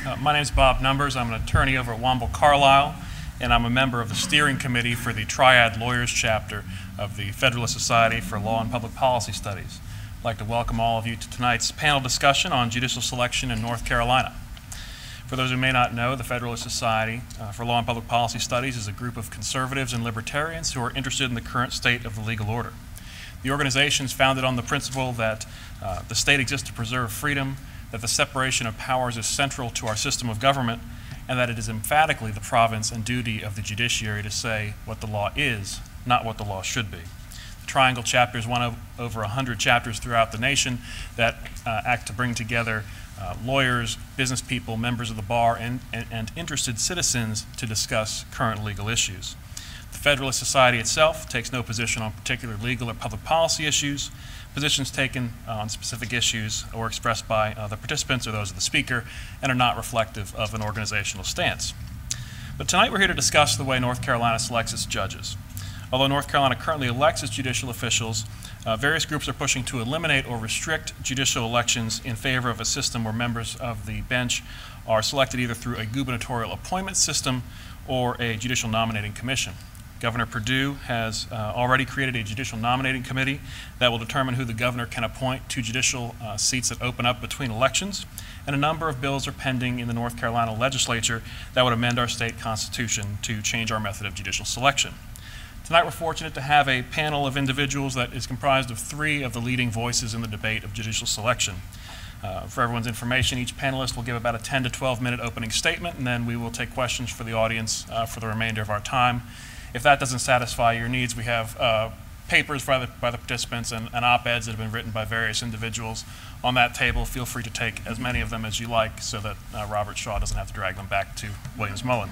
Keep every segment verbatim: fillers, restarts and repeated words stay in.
Uh, my name is Bob Numbers. I'm an attorney over at Womble Carlisle, and I'm a member of the steering committee for the Triad Lawyers chapter of the Federalist Society for Law and Public Policy Studies. I'd like to welcome all of you to tonight's panel discussion on judicial selection in North Carolina. For those who may not know, the Federalist Society uh, for Law and Public Policy Studies is a group of conservatives and libertarians who are interested in the current state of the legal order. The organization is founded on the principle that uh, the state exists to preserve freedom, that the separation of powers is central to our system of government, and that it is emphatically the province and duty of the judiciary to say what the law is, not what the law should be. The Triangle chapter is one of over one hundred chapters throughout the nation that uh, act to bring together uh, lawyers, business people, members of the bar, and, and, and interested citizens to discuss current legal issues. The Federalist Society itself takes no position on particular legal or public policy issues. Positions taken uh, on specific issues or expressed by uh, the participants or those of the speaker and are not reflective of an organizational stance. But tonight we're here to discuss the way North Carolina selects its judges. Although North Carolina currently elects its judicial officials, uh, various groups are pushing to eliminate or restrict judicial elections in favor of a system where members of the bench are selected either through a gubernatorial appointment system or a judicial nominating commission. Governor Perdue has uh, already created a judicial nominating committee that will determine who the governor can appoint to judicial uh, seats that open up between elections, and a number of bills are pending in the North Carolina legislature that would amend our state constitution to change our method of judicial selection. Tonight we're fortunate to have a panel of individuals that is comprised of three of the leading voices in the debate of judicial selection. Uh, for everyone's information, each panelist will give about a ten to twelve minute opening statement, and then we will take questions for the audience uh, for the remainder of our time. If that doesn't satisfy your needs, we have uh, papers by the, by the participants and, and op-eds that have been written by various individuals on that table. Feel free to take as many of them as you like so that uh, Robert Shaw doesn't have to drag them back to Williams-Mullen.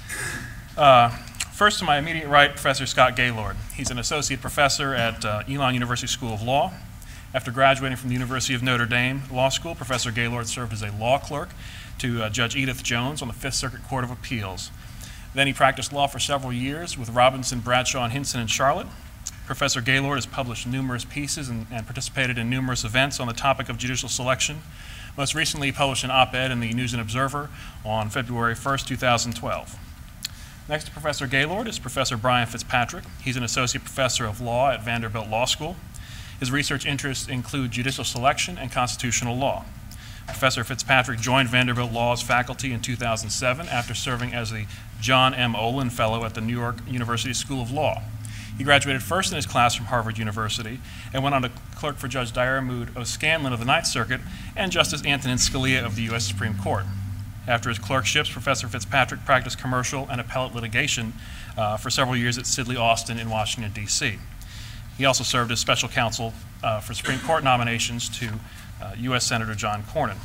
Uh, first, to my immediate right, Professor Scott Gaylord. He's an associate professor at uh, Elon University School of Law. After graduating from the University of Notre Dame Law School, Professor Gaylord served as a law clerk to uh, Judge Edith Jones on the Fifth Circuit Court of Appeals. Then he practiced law for several years with Robinson, Bradshaw, and Hinson in Charlotte. Professor Gaylord has published numerous pieces and, and participated in numerous events on the topic of judicial selection. Most recently, he published an op-ed in the News and Observer on February first, two thousand twelve. Next to Professor Gaylord is Professor Brian Fitzpatrick. He's an associate professor of law at Vanderbilt Law School. His research interests include judicial selection and constitutional law. Professor Fitzpatrick joined Vanderbilt Law's faculty in two thousand seven after serving as the John M. Olin Fellow at the New York University School of Law. He graduated first in his class from Harvard University and went on to clerk for Judge Diarmuid O'Scanlan of the Ninth Circuit and Justice Antonin Scalia of the U S Supreme Court. After his clerkships, Professor Fitzpatrick practiced commercial and appellate litigation uh, for several years at Sidley Austin in Washington, D C He also served as special counsel uh, for Supreme Court nominations to uh, U S Senator John Cornyn.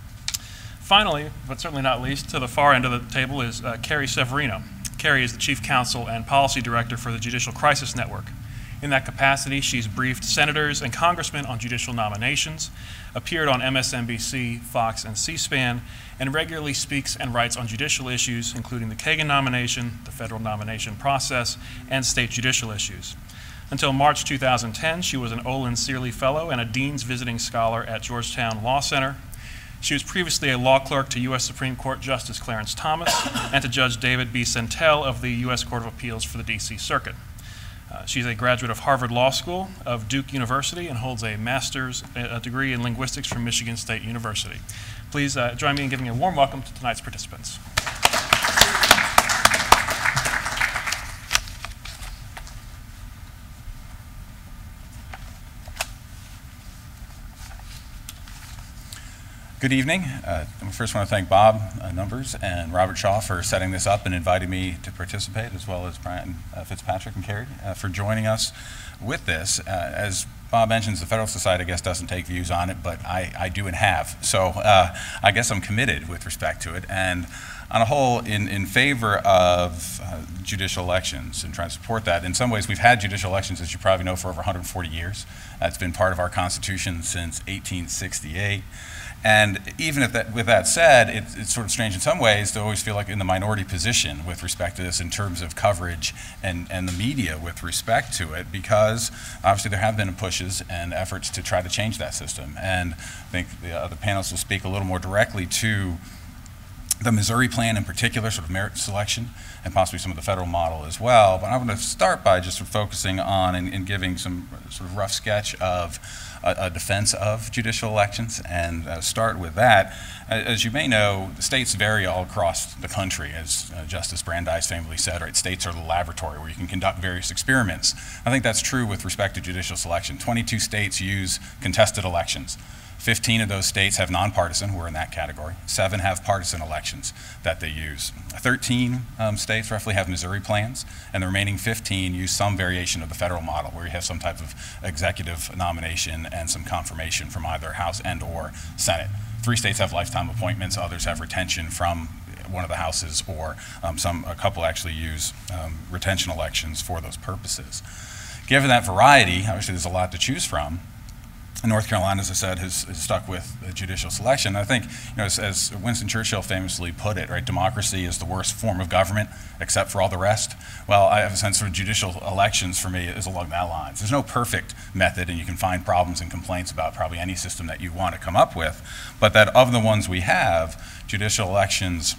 Finally, but certainly not least, to the far end of the table is uh, Carrie Severino. Carrie is the Chief Counsel and Policy Director for the Judicial Crisis Network. In that capacity, she's briefed senators and congressmen on judicial nominations, appeared on M S N B C, Fox, and C-SPAN, and regularly speaks and writes on judicial issues, including the Kagan nomination, the federal nomination process, and state judicial issues. Until March two thousand ten, she was an Olin Searly Fellow and a Dean's Visiting Scholar at Georgetown Law Center. She was previously a law clerk to U S Supreme Court Justice Clarence Thomas and to Judge David B. Sentelle of the U S Court of Appeals for the D C Circuit. Uh, she's a graduate of Harvard Law School, of Duke University, and holds a master's uh, degree in linguistics from Michigan State University. Please uh, join me in giving a warm welcome to tonight's participants. Good evening. Uh, I first want to thank Bob uh, Numbers and Robert Shaw for setting this up and inviting me to participate, as well as Brian uh, Fitzpatrick and Carrie uh, for joining us with this. Uh, as Bob mentions, the Federalist Society, I guess, doesn't take views on it, but I, I do and have. So uh, I guess I'm committed with respect to it. And on a whole, in, in favor of uh, judicial elections and trying to support that. In some ways, we've had judicial elections, as you probably know, for over one hundred forty years. Uh, it's been part of our Constitution since eighteen sixty-eight. And even if that, with that said, it, it's sort of strange in some ways to always feel like in the minority position with respect to this in terms of coverage and, and the media with respect to it, because obviously there have been pushes and efforts to try to change that system. And I think the other panelists will speak a little more directly to the Missouri plan in particular, sort of merit selection, and possibly some of the federal model as well. But I'm going to start by just sort of focusing on and, and giving some sort of rough sketch of a, a defense of judicial elections, and uh, start with that. As you may know, the states vary all across the country, as uh, Justice Brandeis famously said, right? States are the laboratory where you can conduct various experiments. I think that's true with respect to judicial selection. twenty-two states use contested elections. fifteen of those states have nonpartisan, we're in that category. Seven have partisan elections that they use. thirteen um, states roughly have Missouri plans, and the remaining fifteen use some variation of the federal model, where you have some type of executive nomination and some confirmation from either House and or Senate. Three states have lifetime appointments, others have retention from one of the houses, or um, some, a couple actually use um, retention elections for those purposes. Given that variety, obviously there's a lot to choose from. North Carolina, as I said, has, has stuck with judicial selection. I think, you know, as, as Winston Churchill famously put it, right, democracy is the worst form of government except for all the rest. Well, I have a sense of judicial elections for me is along that lines. There's no perfect method, and you can find problems and complaints about probably any system that you want to come up with, but that of the ones we have, judicial elections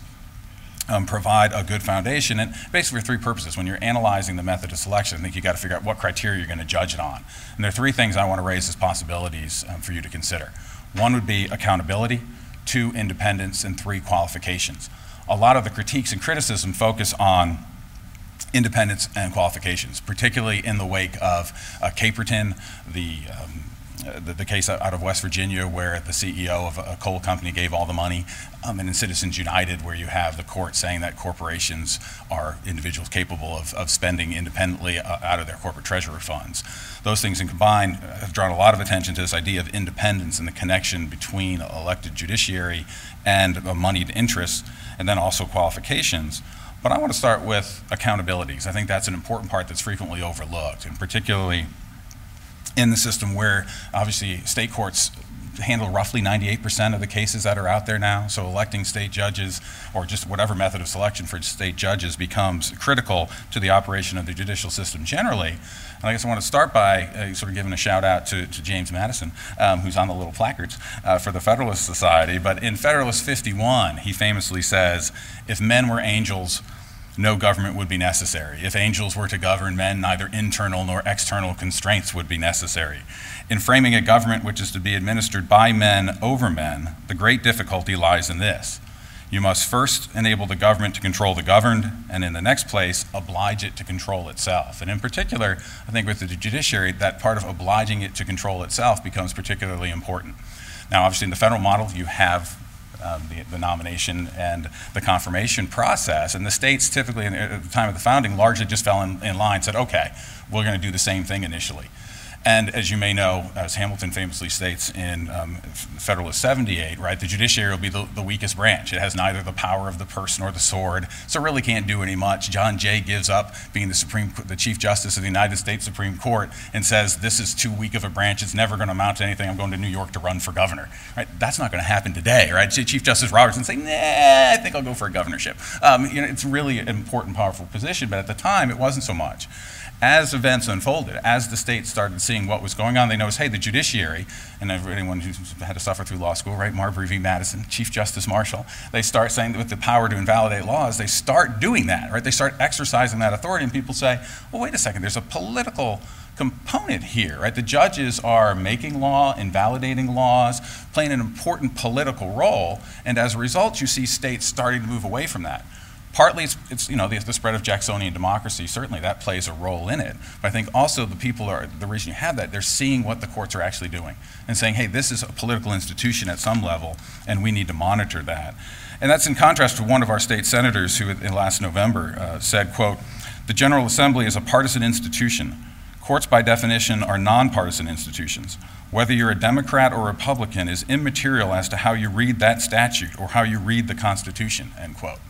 Um, provide a good foundation, and basically for three purposes. When you're analyzing the method of selection, I think you got to figure out what criteria you're going to judge it on. And there are three things I want to raise as possibilities um, for you to consider. One would be accountability, two, independence, and three, qualifications. A lot of the critiques and criticism focus on independence and qualifications, particularly in the wake of uh, Caperton, the um, The, the case out of West Virginia where the C E O of a coal company gave all the money, um, and in Citizens United where you have the court saying that corporations are individuals capable of, of spending independently uh, out of their corporate treasury funds. Those things in combined have drawn a lot of attention to this idea of independence and the connection between elected judiciary and uh, moneyed interests, and then also qualifications. But I want to start with accountabilities. I think that's an important part that's frequently overlooked, and particularly in the system where obviously state courts handle roughly ninety-eight percent of the cases that are out there now. So electing state judges, or just whatever method of selection for state judges, becomes critical to the operation of the judicial system generally. And I guess I want to start by uh, sort of giving a shout out to, to James Madison, um, who's on the little placards uh, for the Federalist Society. But in Federalist fifty-one, he famously says, "If men were angels, no government would be necessary. If angels were to govern men, neither internal nor external constraints would be necessary. In framing a government which is to be administered by men over men, the great difficulty lies in this. You must first enable the government to control the governed, and in the next place, oblige it to control itself." And in particular, I think with the judiciary, that part of obliging it to control itself becomes particularly important. Now, obviously in the federal model, you have Um, the, the nomination and the confirmation process. And the states typically, in, at the time of the founding, largely just fell in, in line, said, okay, we're going to do the same thing initially. And as you may know, as Hamilton famously states in um, Federalist seventy-eight, right, the judiciary will be the, the weakest branch. It has neither the power of the purse nor the sword, so it really can't do any much. John Jay gives up being the Supreme, the Chief Justice of the United States Supreme Court and says, this is too weak of a branch, it's never going to amount to anything, I'm going to New York to run for governor. Right? That's not going to happen today, right? Chief Justice Robertson say, nah, I think I'll go for a governorship. Um, you know, it's really an important, powerful position, but at the time, it wasn't so much. As events unfolded, as the states started seeing what was going on, they noticed, hey, the judiciary, and anyone who's had to suffer through law school, right, Marbury v. Madison, Chief Justice Marshall, they start saying that with the power to invalidate laws, they start doing that, right? They start exercising that authority, and people say, well, wait a second, there's a political component here, right? The judges are making law, invalidating laws, playing an important political role, and as a result, you see states starting to move away from that. Partly it's, it's you know, the, the spread of Jacksonian democracy, certainly that plays a role in it. But I think also the people are, the reason you have that, they're seeing what the courts are actually doing and saying, hey, this is a political institution at some level and we need to monitor that. And that's in contrast to one of our state senators who in last November uh, said, quote, "The General Assembly is a partisan institution. Courts by definition are nonpartisan institutions. Whether you're a Democrat or Republican is immaterial as to how you read that statute or how you read the Constitution," end quote.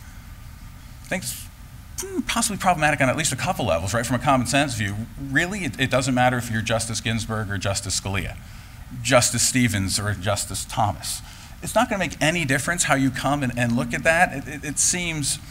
I think it's possibly problematic on at least a couple levels, right? From a common sense view, really it, it doesn't matter if you're Justice Ginsburg or Justice Scalia, Justice Stevens or Justice Thomas. It's not going to make any difference how you come and, and look at that. It, it, it seems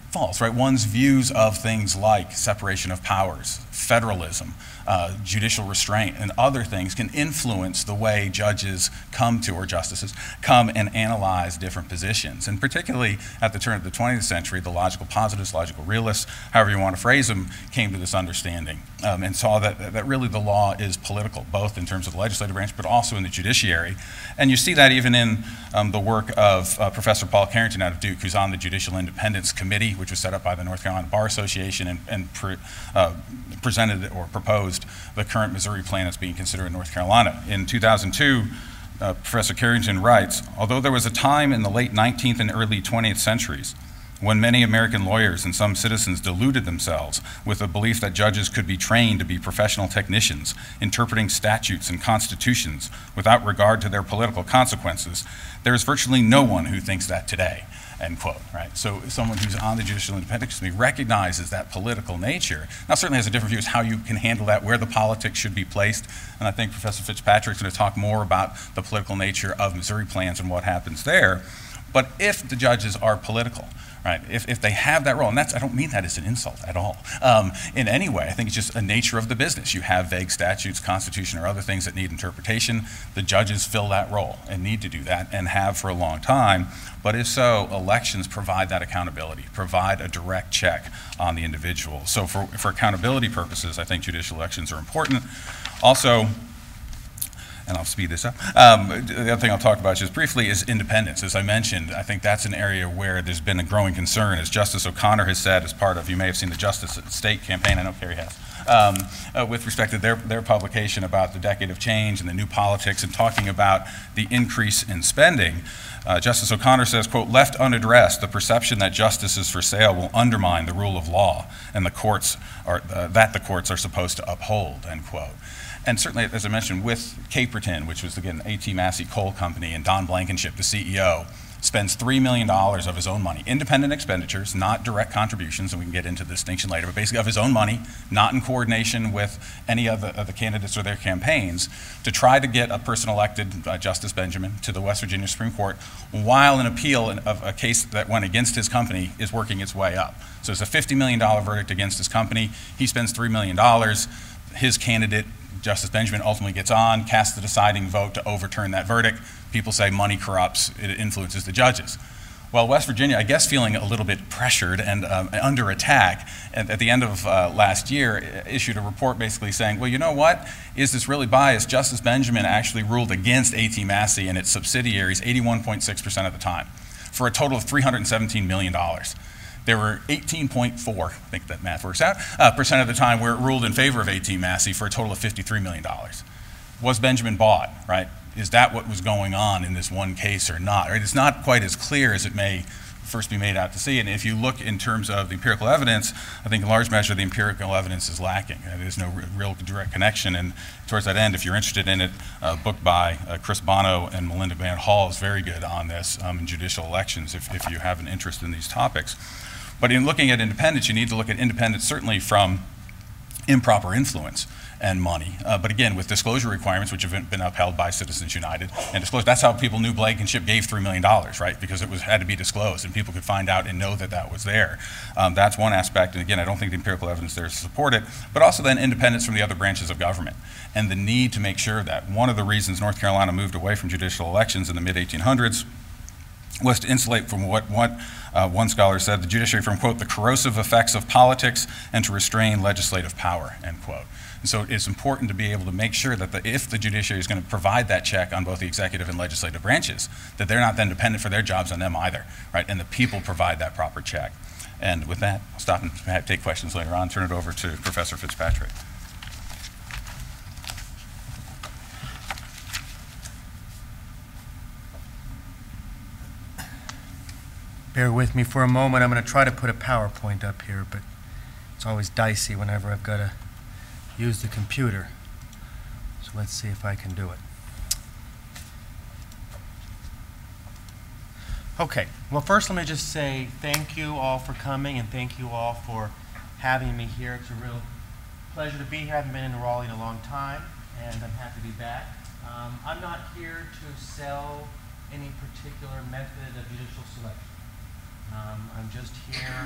false, right? One's views of things like separation of powers, federalism, uh, judicial restraint, and other things can influence the way judges come to, or justices, come and analyze different positions. And particularly at the turn of the twentieth century, the logical positivists, logical realists, however you want to phrase them, came to this understanding um, and saw that, that really the law is political, both in terms of the legislative branch, but also in the judiciary. And you see that even in um, the work of uh, Professor Paul Carrington out of Duke, who's on the Judicial Independence Committee, which was set up by the North Carolina Bar Association and, and pre, uh, presented or proposed the current Missouri plan that's being considered in North Carolina. In two thousand two, uh, Professor Carrington writes, although there was a time in the late nineteenth and early twentieth centuries when many American lawyers and some citizens deluded themselves with the belief that judges could be trained to be professional technicians, interpreting statutes and constitutions without regard to their political consequences, there is virtually no one who thinks that today. End quote, right? So someone who's on the Judicial Independence Committee recognizes that political nature. Now certainly has a different view as how you can handle that, where the politics should be placed. And I think Professor Fitzpatrick's going to talk more about the political nature of Missouri plans and what happens there. But if the judges are political, right, if, if they have that role, and that's, I don't mean that as an insult at all, um, in any way. I think it's just a nature of the business. You have vague statutes, constitution, or other things that need interpretation. The judges fill that role and need to do that and have for a long time. But if so, elections provide that accountability, provide a direct check on the individual. So for, for accountability purposes, I think judicial elections are important. Also, and I'll speed this up. Um, the other thing I'll talk about just briefly is independence. As I mentioned, I think that's an area where there's been a growing concern, as Justice O'Connor has said as part of, you may have seen the Justice at State campaign, I know Kerry has, um, uh, with respect to their, their publication about the decade of change and the new politics and talking about the increase in spending. Uh, Justice O'Connor says, quote, left unaddressed, the perception that justice is for sale will undermine the rule of law and the courts are, uh, that the courts are supposed to uphold, end quote. And certainly, as I mentioned, with Caperton, which was, again, A T Massey Coal Company, and Don Blankenship, the C E O, spends three million dollars of his own money, independent expenditures, not direct contributions, and we can get into the distinction later, but basically of his own money, not in coordination with any of the, of the candidates or their campaigns, to try to get a person elected, uh, Justice Benjamin, to the West Virginia Supreme Court, while an appeal of a case that went against his company is working its way up. So it's a fifty million dollar verdict against his company. He spends three million dollars. His candidate, Justice Benjamin, ultimately gets on, casts the deciding vote to overturn that verdict. People say money corrupts, it influences the judges. Well, West Virginia, I guess feeling a little bit pressured and um, under attack, at, at the end of uh, last year, issued a report basically saying, well, you know what? Is this really biased? Justice Benjamin actually ruled against A T Massey and its subsidiaries eighty-one point six percent of the time, for a total of three hundred seventeen million dollars. There were eighteen point four, I think that math works out, uh, percent of the time where it ruled in favor of A T Massey for a total of fifty-three million dollars. Was Benjamin bought, right? Is that what was going on in this one case or not? Right? It's not quite as clear as it may first be made out to see. And if you look in terms of the empirical evidence, I think in large measure the empirical evidence is lacking. Uh, there's no real direct connection. And towards that end, if you're interested in it, a book by uh, Chris Bono and Melinda Van Hall is very good on this um, in judicial elections if, if you have an interest in these topics. But in looking at independence, you need to look at independence certainly from improper influence and money. Uh, but again, with disclosure requirements, which have been upheld by Citizens United, and disclosure, that's how people knew Blankenship gave three million dollars, right? Because it was had to be disclosed, and people could find out and know that that was there. Um, that's one aspect, and again, I don't think the empirical evidence there is to support it, but also then independence from the other branches of government, and the need to make sure that one of the reasons North Carolina moved away from judicial elections in the mid eighteen hundreds was to insulate from what, what uh, one scholar said, the judiciary from, quote, the corrosive effects of politics and to restrain legislative power, end quote. And so it's important to be able to make sure that the, if the judiciary is going to provide that check on both the executive and legislative branches, that they're not then dependent for their jobs on them either, right? And the people provide that proper check. And with that, I'll stop and take questions later on, turn it over to Professor Fitzpatrick. Bear with me for a moment. I'm going to try to put a PowerPoint up here, but it's always dicey whenever I've got to use the computer. So let's see if I can do it. Okay, well first let me just say thank you all for coming and thank you all for having me here. It's a real pleasure to be here. I haven't been in Raleigh in a long time and I'm happy to be back. Um, I'm not here to sell any particular method of judicial selection. Um, I'm just here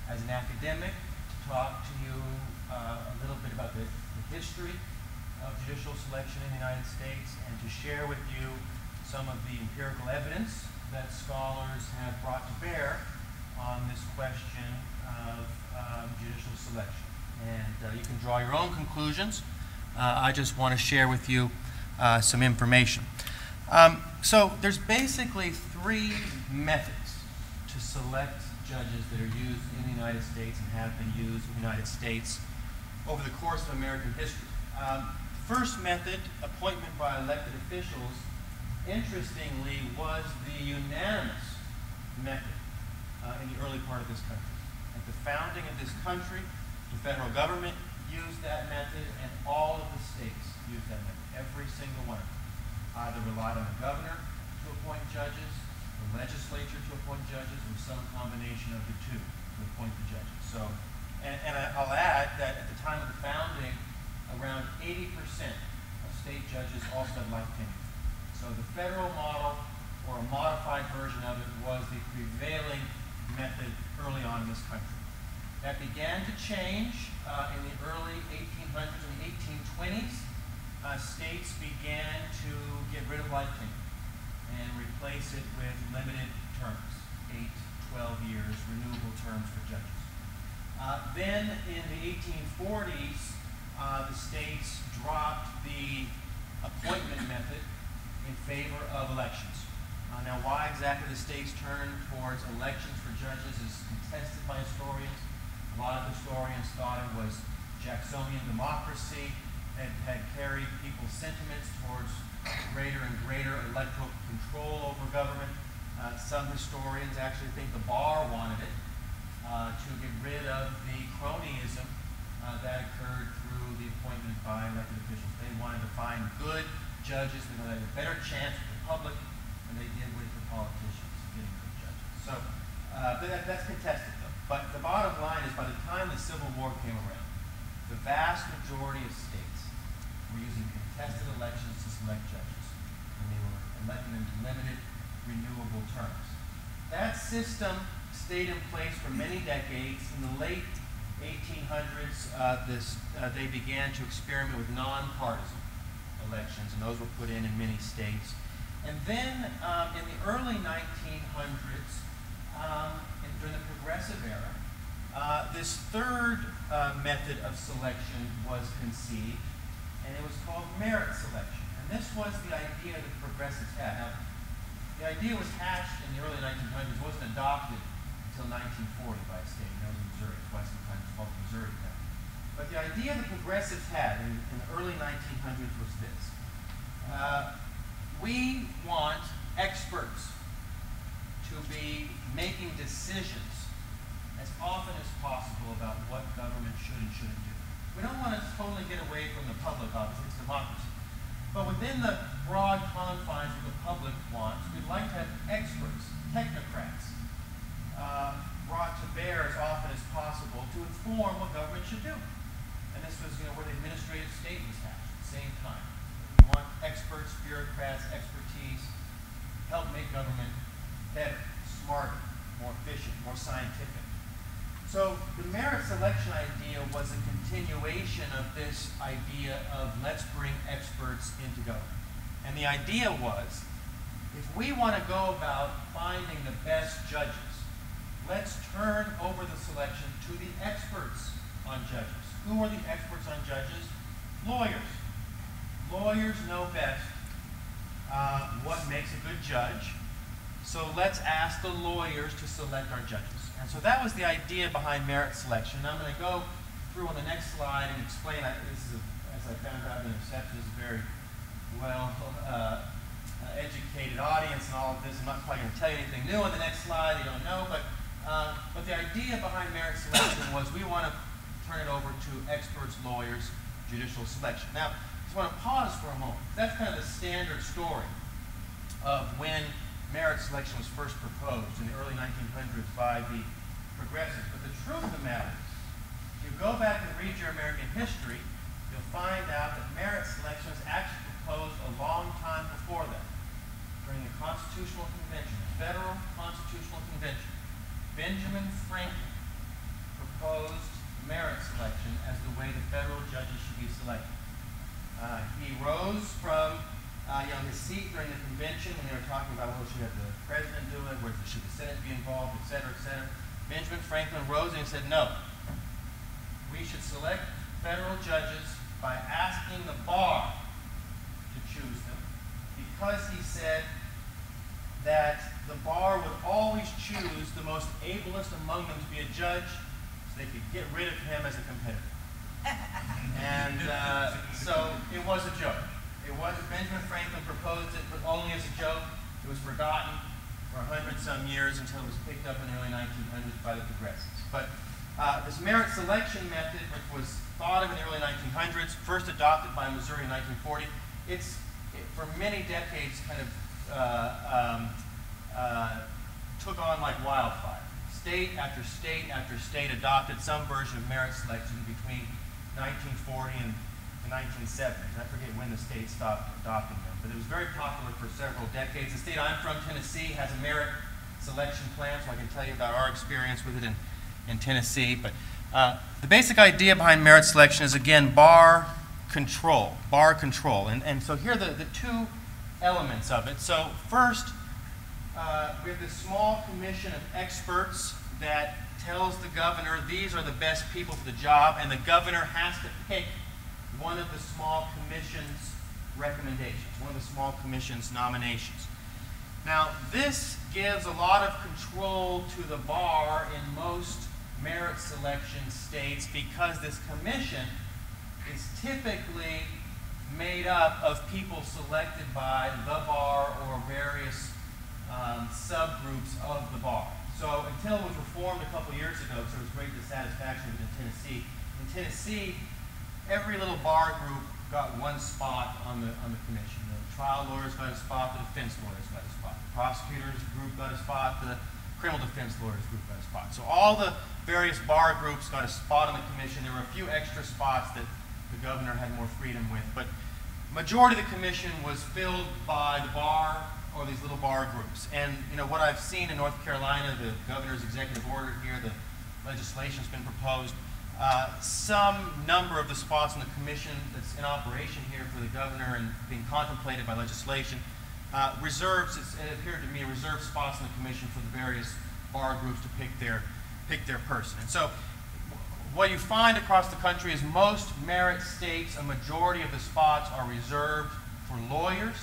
as an academic to talk to you uh, a little bit about the, the history of judicial selection in the United States, and to share with you some of the empirical evidence that scholars have brought to bear on this question of um, judicial selection. And uh, you can draw your own conclusions. Uh, I just want to share with you uh, some information. Um, so there's basically three methods to select judges that are used in the United States and have been used in the United States over the course of American history. Um, first method, appointment by elected officials, interestingly, was the unanimous method uh, in the early part of this country. At the founding of this country, the federal government used that method, and all of the states used that method. Every single one of them either relied on the governor to appoint judges, the legislature to appoint judges, or some combination of the two to appoint the judges. So, and, and I'll add that at the time of the founding, around eighty percent of state judges also had life tenure. So the federal model, or a modified version of it, was the prevailing method early on in this country. That began to change uh, in the early eighteen hundreds and the eighteen twenties. Uh, states began to get rid of life tenure and replace it with limited terms, eight, twelve years, renewable terms for judges. Uh, then in the eighteen forties, uh, the states dropped the appointment method in favor of elections. Uh, now, why exactly the states turned towards elections for judges is contested by historians. A lot of historians thought it was Jacksonian democracy and had carried people's sentiments towards greater and greater electoral control over government. Uh, some historians actually think the bar wanted it uh, to get rid of the cronyism uh, that occurred through the appointment by elected officials. They wanted to find good judges that had a better chance with the public than they did with the politicians getting good judges. So uh, but that, that's contested though. But the bottom line is, by the time the Civil War came around, the vast majority of states were using contested elections to select judges, and they were electing them to limited, renewable terms. That system stayed in place for many decades. In the late eighteen hundreds, uh, this, uh, they began to experiment with nonpartisan elections, and those were put in in many states. And then um, in the early nineteen hundreds, um, and during the Progressive era, uh, this third uh, method of selection was conceived, and it was called merit selection. And this was the idea that the Progressives had. Now, the idea was hatched in the early nineteen hundreds, wasn't adopted until nineteen forty by a state. That was in Missouri. That's why sometimes it's called the Missouri Plan. But the idea the Progressives had in, in the early nineteen hundreds was this. Uh, we want experts to be making decisions as often as possible about what government should and shouldn't do. We don't want to totally get away from the public, obviously, it's democracy. But within the broad confines of the public wants, we'd like to have experts, technocrats, uh, brought to bear as often as possible to inform what government should do. And this was, you know, where the administrative state was hatched at the same time. We want experts, bureaucrats, expertise, help make government better, smarter, more efficient, more scientific. So the merit selection idea was a continuation of this idea of let's bring experts into government. And the idea was, if we want to go about finding the best judges, let's turn over the selection to the experts on judges. Who are the experts on judges? Lawyers. Lawyers know best uh, what makes a good judge. So let's ask the lawyers to select our judges. And so that was the idea behind merit selection. And I'm going to go through on the next slide and explain. I, this is, a, as I found out in the reception, is a very well uh, uh, educated audience and all of this. I'm not probably going to tell you anything new on the next slide. You don't know, but uh, but the idea behind merit selection was we want to turn it over to experts, lawyers, judicial selection. Now, I just want to pause for a moment. That's kind of the standard story of when merit selection was first proposed in the early nineteen hundreds by the Progressives. But the truth of the matter is, if you go back and read your American history, you'll find out that merit selection was actually proposed a long time before that, during the Constitutional Convention, the Federal Constitutional Convention. Benjamin Franklin proposed merit selection as the way the federal judges should be selected. Uh, he rose from uh, you know, his seat during the convention when they were talking about, well, should have the president do it, where should the Senate be involved, et cetera, et cetera. Benjamin Franklin rose and said, no, we should select federal judges by asking the bar to choose them, because he said that the bar would always choose the most ablest among them to be a judge so they could get rid of him as a competitor. And uh, so it was a joke. It was, Benjamin Franklin proposed it, but only as a joke. It was forgotten for a hundred some years until it was picked up in the early nineteen hundreds by the progressives. But uh, this merit selection method, which was thought of in the early nineteen hundreds, first adopted by Missouri in nineteen forty, it's it, for many decades kind of uh, um, uh, took on like wildfire. State after state after state adopted some version of merit selection between nineteen forty and the nineteen seventies. I forget when the state stopped adopting them, but it was very popular for several decades. The state I'm from, Tennessee, has a merit selection plan, so I can tell you about our experience with it in, in Tennessee. But uh, the basic idea behind merit selection is, again, bar control, bar control. And, and so here are the, the two elements of it. So first, uh, we have this small commission of experts that tells the governor these are the best people for the job, and the governor has to pick one of the small commission's recommendations, one of the small commission's nominations. Now, this gives a lot of control to the bar in most merit selection states, because this commission is typically made up of people selected by the bar or various um, subgroups of the bar. So until it was reformed a couple years ago, so there was great dissatisfaction with it in Tennessee. In Tennessee, every little bar group got one spot on the on the commission. The trial lawyers got a spot, the defense lawyers got a spot, the prosecutors group got a spot, the criminal defense lawyers group got a spot. So all the various bar groups got a spot on the commission. There were a few extra spots that the governor had more freedom with, but majority of the commission was filled by the bar or these little bar groups. And you know what I've seen in North Carolina, the governor's executive order here, the legislation's been proposed. Uh, some number of the spots in the commission that's in operation here for the governor and being contemplated by legislation uh, reserves, it's, it appeared to me, reserved spots in the commission for the various bar groups to pick their, pick their person. And so what you find across the country is most merit states, a majority of the spots are reserved for lawyers,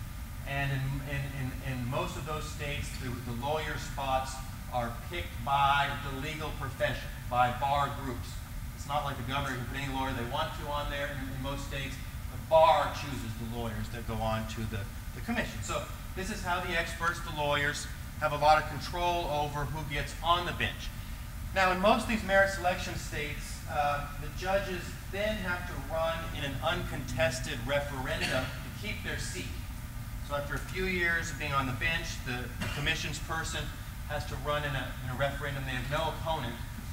and in, in, in, in most of those states, the, the lawyer spots are picked by the legal profession, by bar groups. It's not like the governor can put any lawyer they want to on there. In, in most states, the bar chooses the lawyers that go on to the, the commission. So this is how the experts, the lawyers, have a lot of control over who gets on the bench. Now, in most of these merit selection states, uh, the judges then have to run in an uncontested referendum to keep their seat. So after a few years of being on the bench, the, the commission's person has to run in a, in a referendum. They have no opponent.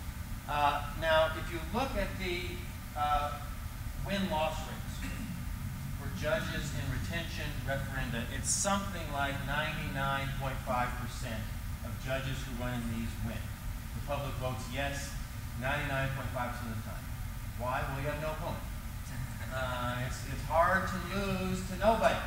Uh, now, if you look at the uh, win-loss rates for judges in retention referenda, it's something like ninety-nine point five percent of judges who run in these win. The public votes yes ninety-nine point five percent of the time. Why? Well, you have no opponent. Uh, it's, it's hard to lose to nobody.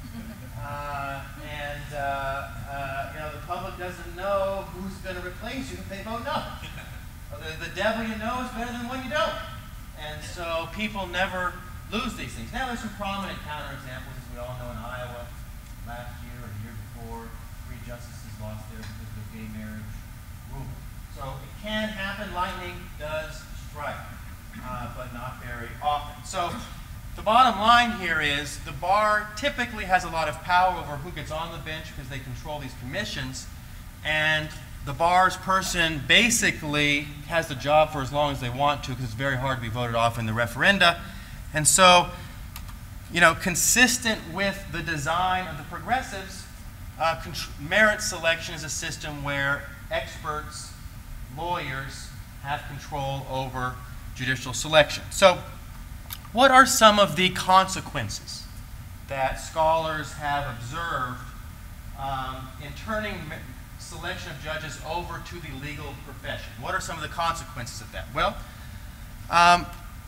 Uh, and uh, uh, you know, the public doesn't know who's going to replace you if they vote no. The, the devil you know is better than one you don't. And so people never lose these things. Now there's some prominent counterexamples, as we all know, in Iowa last year or the year before, three justices lost theirs because of the gay marriage rule. So it can happen. Lightning does strike, uh, but not very often. So the bottom line here is the bar typically has a lot of power over who gets on the bench because they control these commissions, and the bar's person basically has the job for as long as they want to because it's very hard to be voted off in the referenda. And so, you know, consistent with the design of the progressives, uh, merit selection is a system where experts, lawyers, have control over judicial selection. So what are some of the consequences that scholars have observed um, in turning selection of judges over to the legal profession? What are some of the consequences of that? Well, um,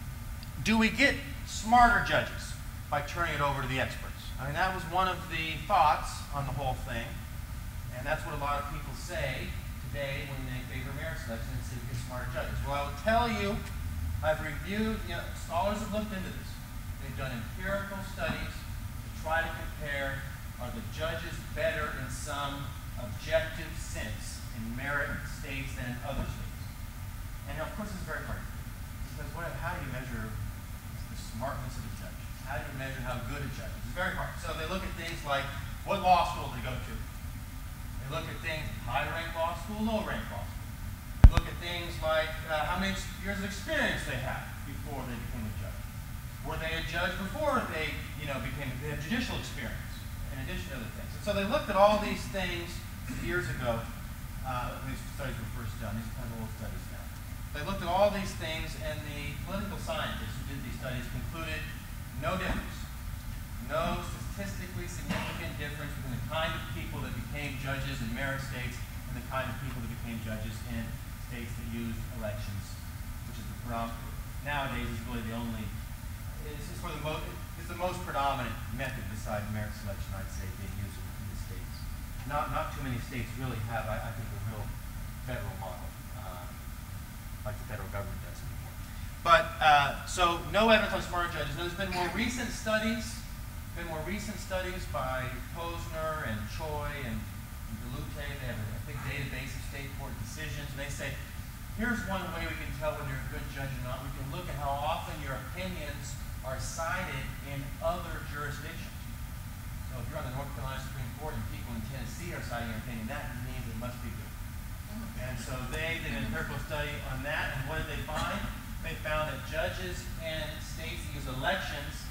do we get smarter judges by turning it over to the experts? I mean, that was one of the thoughts on the whole thing, and that's what a lot of people say today when they favor merit selection and say we get smarter judges. Well, I will tell you, I've reviewed, you know, scholars have looked into this. They've done empirical studies to try to compare, are the judges better in some objective sense in merit states than in other states? And of course, it's very hard, because what, how do you measure the smartness of a judge? How do you measure how good a judge is? It's very hard. So they look at things like, what law school did they go to? They look at things, high-ranked law school, low-ranked law school. They look at things like uh, how many years of experience they had before they became a judge. Were they a judge before they, you know, became, they had judicial experience, in addition to other things. And so they looked at all these things years ago. Uh, these studies were first done. These are kind of old studies now. They looked at all these things, and the political scientists who did these studies concluded no difference. No statistically significant difference between the kind of people that became judges in merit states and the kind of people that became judges in states that used elections, which is the predominant. Nowadays, is really the only. It's, it's, for the most, it's the most predominant method besides merit selection, I'd say, being used in, in the states. Not not too many states really have, I, I think, a real federal model, uh, like the federal government does anymore. But uh, so no evidence on smarter judges. Now, there's been more recent studies. Been more recent studies by Posner and Choi and Galute. They have a big database of state court decisions, and they say, here's one way we can tell whether you're a good judge or not. We can look at how often your opinions are cited in other jurisdictions. So if you're on the North Carolina Supreme Court and people in Tennessee are citing your opinion, that means it must be good. And so they did an empirical study on that, and what did they find? They found that judges in states that use elections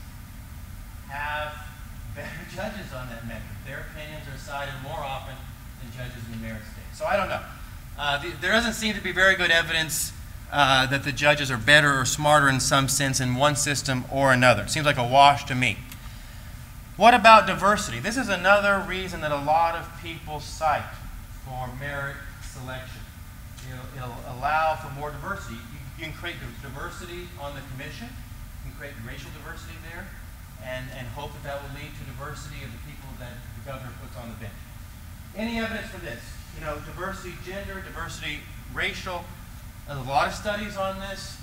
have better judges on that metric. Their opinions are cited more often than judges in the merit states. So I don't know. Uh, the, there doesn't seem to be very good evidence uh, that the judges are better or smarter in some sense in one system or another. It seems like a wash to me. What about diversity? This is another reason that a lot of people cite for merit selection. It'll, it'll allow for more diversity. You, you can create diversity on the commission. You can create racial diversity there. And, and hope that that will lead to diversity of the people that the governor puts on the bench. Any evidence for this? You know, diversity gender, diversity racial. There's a lot of studies on this.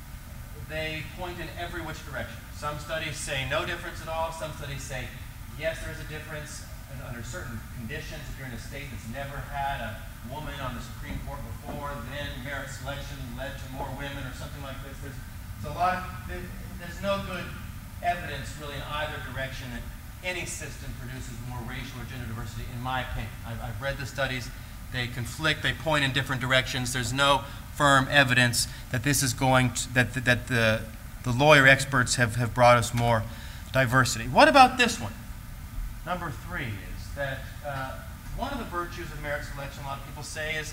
They point in every which direction. Some studies say no difference at all. Some studies say, yes, there's a difference and under certain conditions. If you're in a state that's never had a woman on the Supreme Court before, then merit selection led to more women or something like this. There's, there's a lot of, there's no good evidence really in either direction that any system produces more racial or gender diversity, in my opinion. I've, I've read the studies. They conflict. They point in different directions. There's no firm evidence that this is going to, that, that, that the, the lawyer experts have, have brought us more diversity. What about this one? Number three is that uh, one of the virtues of merit selection, a lot of people say, is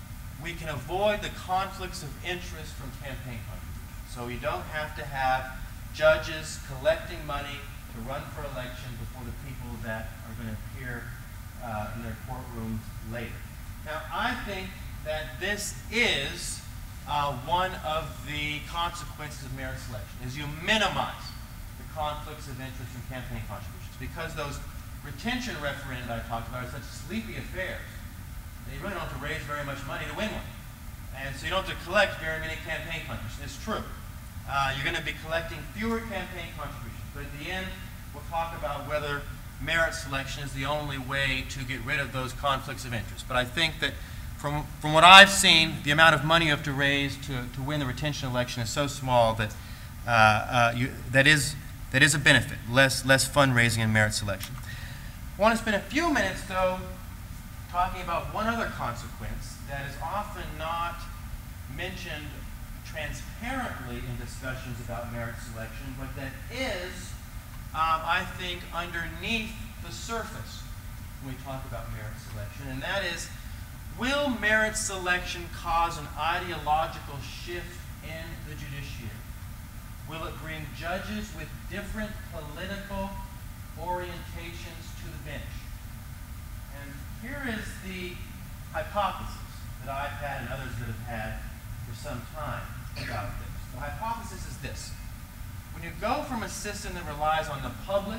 we can avoid the conflicts of interest from campaign contributions. So you don't have to have judges collecting money to run for election before the people that are going to appear uh, in their courtrooms later. Now, I think that this is uh, one of the consequences of merit selection, is you minimize the conflicts of interest from campaign contributions, because those retention referenda I talked about are such sleepy affairs. They really don't have to raise very much money to win one. And so you don't have to collect very many campaign contributions. It's true. Uh, you're going to be collecting fewer campaign contributions. But at the end, we'll talk about whether merit selection is the only way to get rid of those conflicts of interest. But I think that from, from what I've seen, the amount of money you have to raise to, to win the retention election is so small that uh, uh, you, that, is, that is a benefit, less, less fundraising in merit selection. I want to spend a few minutes, though, talking about one other consequence that is often not mentioned transparently in discussions about merit selection, but that is, um, I think, underneath the surface when we talk about merit selection, and that is, will merit selection cause an ideological shift in the judiciary? Will it bring judges with different political orientations to the bench? And here is the hypothesis that I've had and others that have had for some time about this. The hypothesis is this. When you go from a system that relies on the public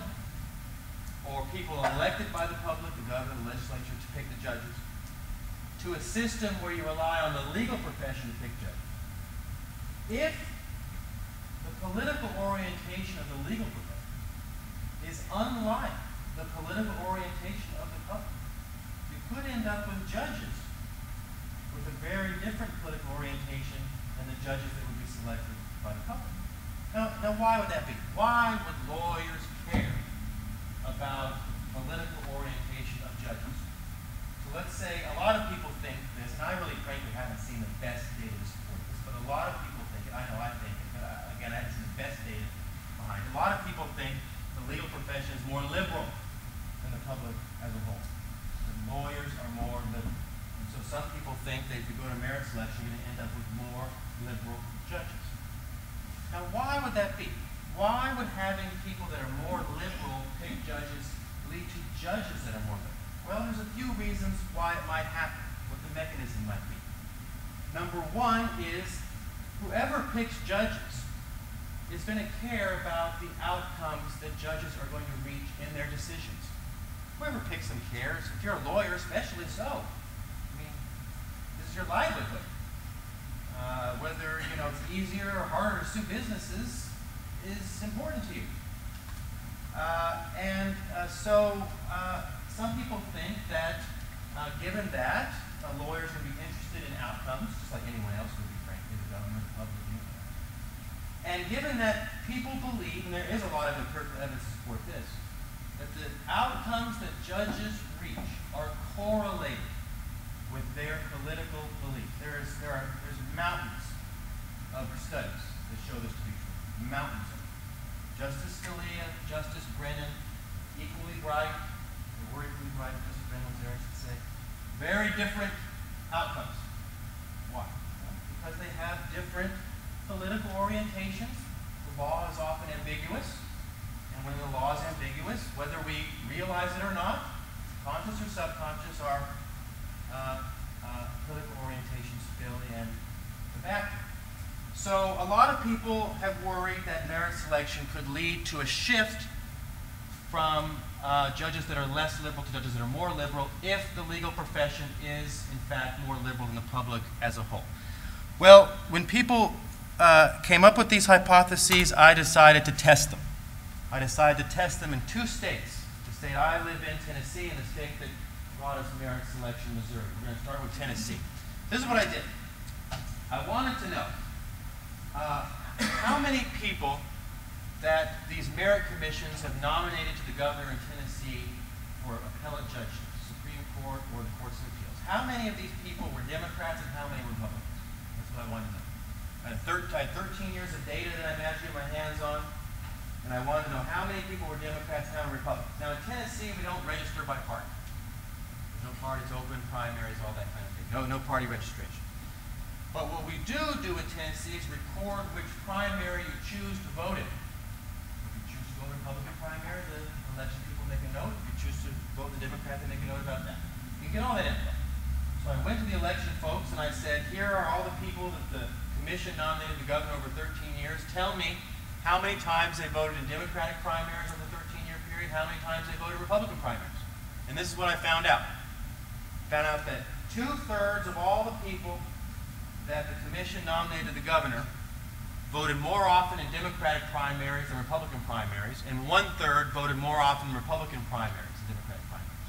or people elected by the public, the governor, the legislature, to pick the judges, to a system where you rely on the legal profession to pick judges, if the political orientation of the legal profession is unlike the political orientation of the public, you could end up with judges with a very different political orientation than the judges that would be selected by the public. Now, now why would that be? Why would lawyers care about political orientation of judges? So let's say a lot of people think this, and I really frankly haven't seen the best data to support this, but a lot of people think it. I know I think it, but I, again, I haven't seen the best data behind it. A lot of people think the legal profession is more liberal than the public as a whole. The lawyers are more liberal. And so some people think that if you go to merit selection, you're going to end up with more liberal judges. Now, why would that be? Why would having people that are more liberal pick judges lead to judges that are more liberal? Well, there's a few reasons why it might happen, what the mechanism might be. Number one is whoever picks judges is going to care about the outcomes that judges are going to reach in their decisions. Whoever picks them cares. If you're a lawyer, especially so. I mean, this is your livelihood. Uh, whether you know it's easier or harder to sue businesses is important to you. Uh, and uh, so uh, some people think that uh, given that, a lawyer is going to be interested in outcomes, just like anyone else would be, frankly, the government, the public, anyone else. And given that people believe, and there is a lot of empirical evidence to support this, that the outcomes that judges reach are correlated with their political beliefs. There is, there are, there's mountains of studies that show this to be true. Mountains of them. Justice Scalia, Justice Brennan, equally bright, they were equally bright, Justice Brennan was there, I should say. Very different outcomes. Why? Well, because they have different political orientations. The law is often ambiguous. And when the law is ambiguous, whether we realize it or not, conscious or subconscious, our uh, uh, political orientations fill in the vacuum. So a lot of people have worried that merit selection could lead to a shift from uh, judges that are less liberal to judges that are more liberal if the legal profession is, in fact, more liberal than the public as a whole. Well, when people uh, came up with these hypotheses, I decided to test them. I decided to test them in two states. The state I live in, Tennessee, and the state that brought us merit selection, Missouri. We're going to start with Tennessee. This is what I did. I wanted to know uh, how many people that these merit commissions have nominated to the governor in Tennessee for appellate judges, Supreme Court or the Courts of Appeals. How many of these people were Democrats and how many were Republicans? That's what I wanted to know. I had, thir I had thirteen years of data that I managed to get my hands on, and I wanted to know how many people were Democrats and how many Republicans. Now in Tennessee, we don't register by party. There's no parties open, primaries, all that kind of thing. No, no party registration. But what we do do in Tennessee is record which primary you choose to vote in. If you choose to go to Republican primary, the election people make a note. If you choose to vote the Democrat, they make a note about that. You can get all that info. So I went to the election folks and I said, here are all the people that the commission nominated the governor over thirteen years. Tell me how many times they voted in Democratic primaries over the thirteen year period, how many times they voted Republican primaries. And this is what I found out. Found out that two-thirds of all the people that the commission nominated the governor voted more often in Democratic primaries than Republican primaries, and one-third voted more often in Republican primaries than Democratic primaries.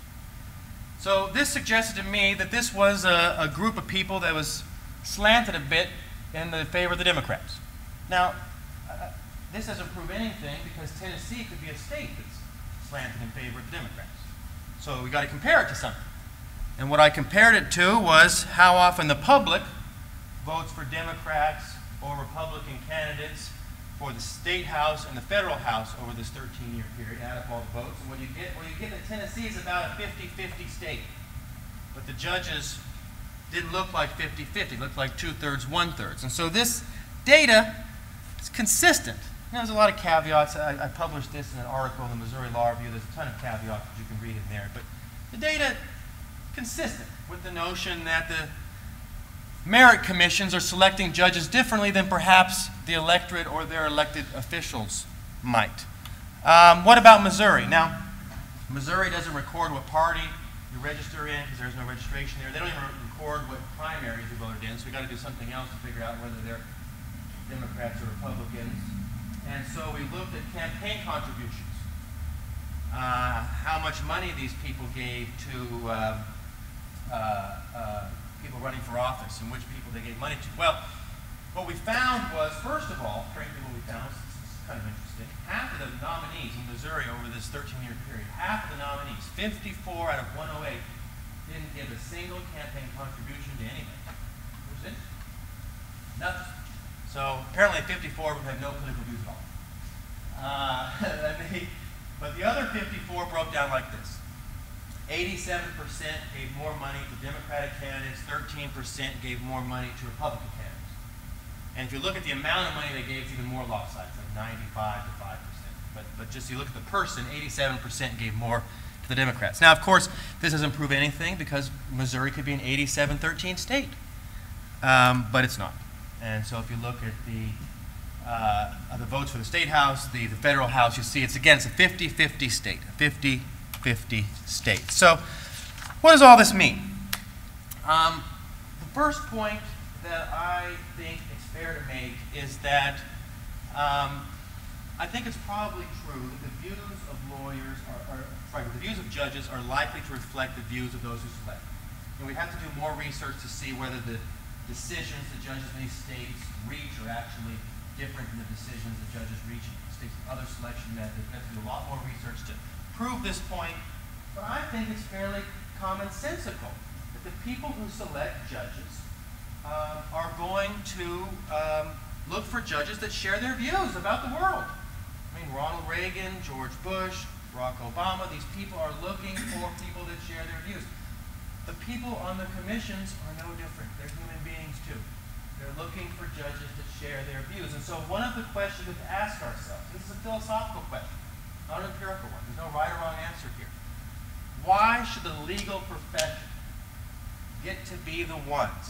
So this suggested to me that this was a, a group of people that was slanted a bit in the favor of the Democrats. Now, uh, this doesn't prove anything because Tennessee could be a state that's slanted in favor of the Democrats. So we got to compare it to something. And what I compared it to was how often the public votes for Democrats or Republican candidates for the state house and the federal house over this thirteen year period. Add up all the votes, and what you get, well, you get that Tennessee is about a fifty fifty state. But the judges didn't look like fifty fifty, looked like two-thirds, one-thirds. And so this data is consistent. Now, there's a lot of caveats. I, I published this in an article in the Missouri Law Review. There's a ton of caveats that you can read in there. But the data consistent with the notion that the merit commissions are selecting judges differently than perhaps the electorate or their elected officials might. Um, what about Missouri? Now, Missouri doesn't record what party you register in because there's no registration there. They don't even record what primaries you voted in, so we've got to do something else to figure out whether they're Democrats or Republicans. And so we looked at campaign contributions, uh, how much money these people gave to uh, uh, uh, people running for office and which people they gave money to. Well, what we found was, first of all, frankly what we found, this is kind of interesting, half of the nominees in Missouri over this thirteen-year period, half of the nominees, fifty-four out of one oh eight, didn't give a single campaign contribution to anything. What was it? Nothing. So apparently fifty-four would have no political views at all. Uh, but the other fifty-four broke down like this. eighty-seven percent gave more money to Democratic candidates, thirteen percent gave more money to Republican candidates. And if you look at the amount of money they gave, it's even more lopsided, it's like ninety-five to five percent. But, but just you look at the person, eighty-seven percent gave more to the Democrats. Now, of course, this doesn't prove anything because Missouri could be an eighty-seven thirteen state. Um, but it's not. And so if you look at the, uh, the votes for the state house, the, the federal house, you see it's, again, it's a fifty fifty state, a fifty fifty state. So what does all this mean? Um, the first point that I think it's fair to make is that um, I think it's probably true that the views of lawyers are, are sorry, the views of judges are likely to reflect the views of those who select them. And we have to do more research to see whether the decisions that judges in these states reach are actually different than the decisions that judges reach in states with other selection methods. We have to do a lot more research to prove this point, but I think it's fairly commonsensical that the people who select judges uh, are going to um, look for judges that share their views about the world. I mean, Ronald Reagan, George Bush, Barack Obama, these people are looking for people that share their views. The people on the commissions are no different. They're human beings too. They're looking for judges that share their views. And so one of the questions we have to ask ourselves, this is a philosophical question, not an empirical one. There's no right or wrong answer here. Why should the legal profession get to be the ones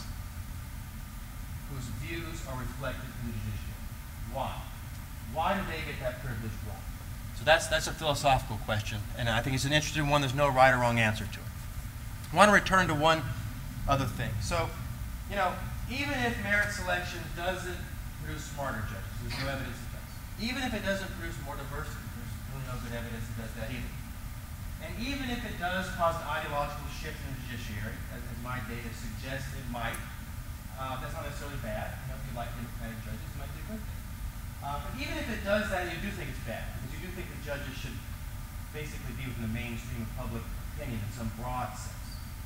whose views are reflected in the judiciary? Why? Why do they get that privilege wrong? So that's, that's a philosophical question, and I think it's an interesting one. There's no right or wrong answer to it. I want to return to one other thing. So, you know, even if merit selection doesn't produce smarter judges, there's no evidence it does. Even if it doesn't produce more diversity, there's really no good evidence it does that either. And even if it does cause an ideological shift in the judiciary, as, as my data suggests it might, uh, that's not necessarily bad. You know, if you like Democratic judges, it might be a good thing. Uh, but even if it does that, you do think it's bad, because you do think the judges should basically be within the mainstream of public opinion in some broad sense.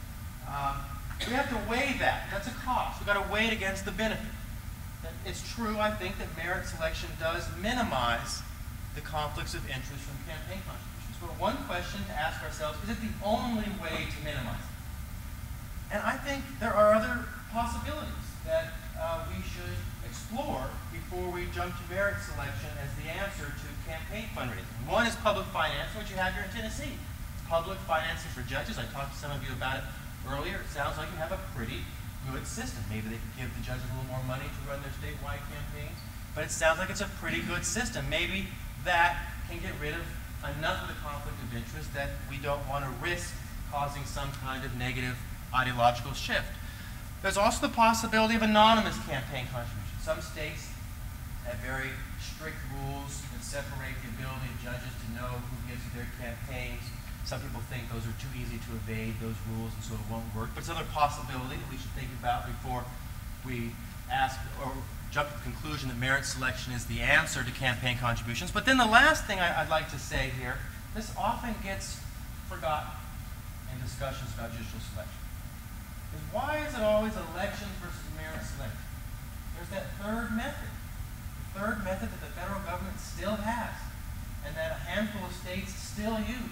Um, we have to weigh that. That's a cost. We've got to weigh it against the benefit. It's true, I think, that merit selection does minimize the conflicts of interest from campaign contributions. But one question to ask ourselves, is it the only way to minimize it? And I think there are other possibilities that uh, we should explore before we jump to merit selection as the answer to campaign fundraising. One is public finance, which you have here in Tennessee. Public financing for judges. I talked to some of you about it earlier. It sounds like you have a pretty good system. Maybe they could give the judges a little more money to run their statewide campaigns, but it sounds like it's a pretty good system. Maybe that can get rid of enough of the conflict of interest that we don't want to risk causing some kind of negative ideological shift. There's also the possibility of anonymous campaign contributions. Some states have very strict rules that separate the ability of judges to know who gives to their campaigns. Some people think those are too easy to evade, those rules, and so it won't work. But it's another possibility that we should think about before we ask or jump to the conclusion that merit selection is the answer to campaign contributions. But then the last thing I, I'd like to say here, this often gets forgotten in discussions about judicial selection, is why is it always elections versus merit selection? There's that third method, the third method that the federal government still has, and that a handful of states still use.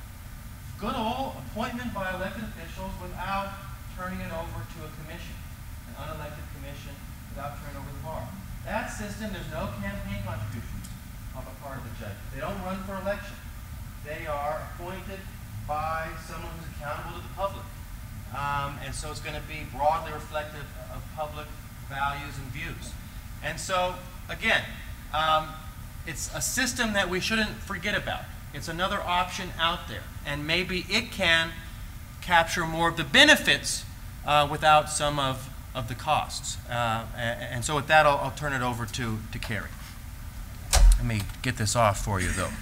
Good old appointment by elected officials without turning it over to a commission, an unelected commission without turning over the bar. That system, there's no campaign contributions on the part of the judge. They don't run for election. They are appointed by someone who's accountable to the public. Um, and so it's going to be broadly reflective of public values and views. And so, again, um, it's a system that we shouldn't forget about. It's another option out there, and maybe it can capture more of the benefits uh, without some of, of the costs. Uh, and, and so with that, I'll, I'll turn it over to, to Carrie. Let me get this off for you, though.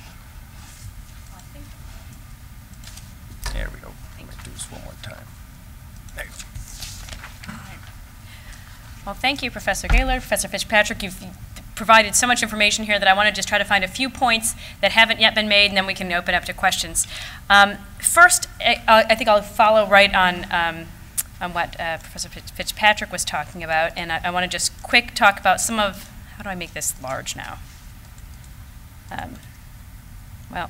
There we go. Let's do this one more time. There. Well, thank you, Professor Gaylor, Professor Fitzpatrick. You've provided so much information here that I want to just try to find a few points that haven't yet been made, and then we can open up to questions. Um, first, I, I think I'll follow right on, um, on what uh, Professor Fitzpatrick was talking about, and I, I want to just quick talk about some of, how do I make this large now? Um, well,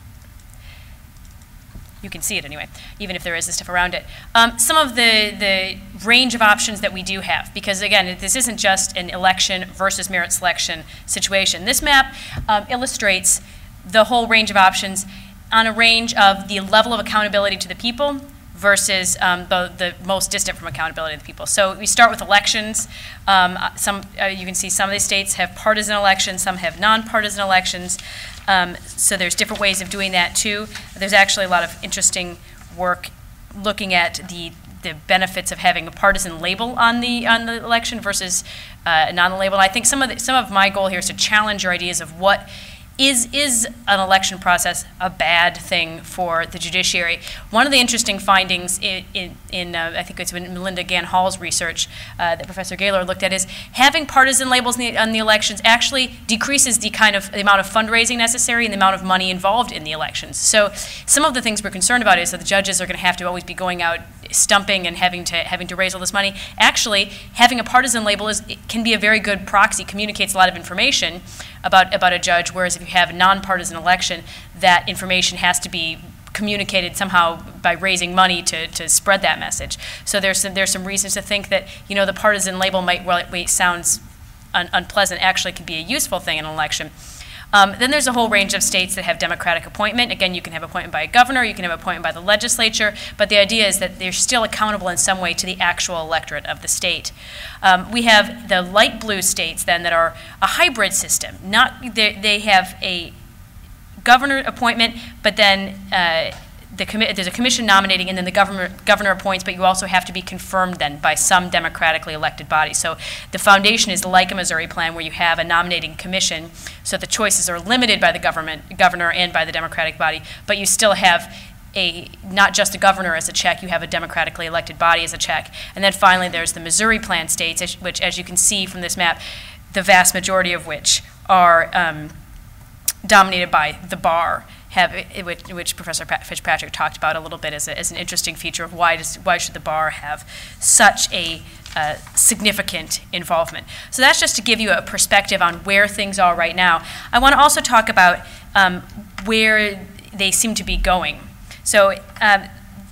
you can see it anyway, even if there is this stuff around it. Um, some of the, the range of options that we do have, because again, this isn't just an election versus merit selection situation. This map um, illustrates the whole range of options on a range of the level of accountability to the people versus um, the, the most distant from accountability to the people. So we start with elections. Um, some, uh, you can see some of these states have partisan elections, some have nonpartisan elections. Um, so there's different ways of doing that too. There's actually a lot of interesting work looking at the the benefits of having a partisan label on the on the election versus uh, a non-label. I think some of the, some of my goal here is to challenge your ideas of what is is an election process a bad thing for the judiciary. One of the interesting findings in, in, in uh, I think it's in Melinda Gann Hall's research uh, that Professor Gaylor looked at is having partisan labels in the, on the elections actually decreases the kind of the amount of fundraising necessary and the amount of money involved in the elections. So some of the things we're concerned about is that the judges are going to have to always be going out stumping and having to having to raise all this money. Actually, having a partisan label is it can be a very good proxy, communicates a lot of information about about a judge, whereas if you have a nonpartisan election, that information has to be communicated somehow by raising money to, to spread that message. So there's some, there's some reasons to think that, you know, the partisan label might, well, it sounds un unpleasant, actually can be a useful thing in an election. Um, then there's a whole range of states that have democratic appointment. Again, you can have appointment by a governor, you can have appointment by the legislature, but the idea is that they're still accountable in some way to the actual electorate of the state. Um, we have the light blue states then that are a hybrid system. Not they, they have a governor appointment, but then uh, the commi there's a commission nominating, and then the governor, governor appoints, but you also have to be confirmed then by some democratically elected body. So the foundation is like a Missouri plan where you have a nominating commission, so the choices are limited by the government, governor and by the democratic body, but you still have a, not just a governor as a check, you have a democratically elected body as a check. And then finally there's the Missouri plan states, which as you can see from this map, the vast majority of which are um, dominated by the bar, have, which, which Professor Fitzpatrick talked about a little bit as, a, as an interesting feature of why, does, why should the bar have such a uh, significant involvement. So that's just to give you a perspective on where things are right now. I want to also talk about um, where they seem to be going. So um,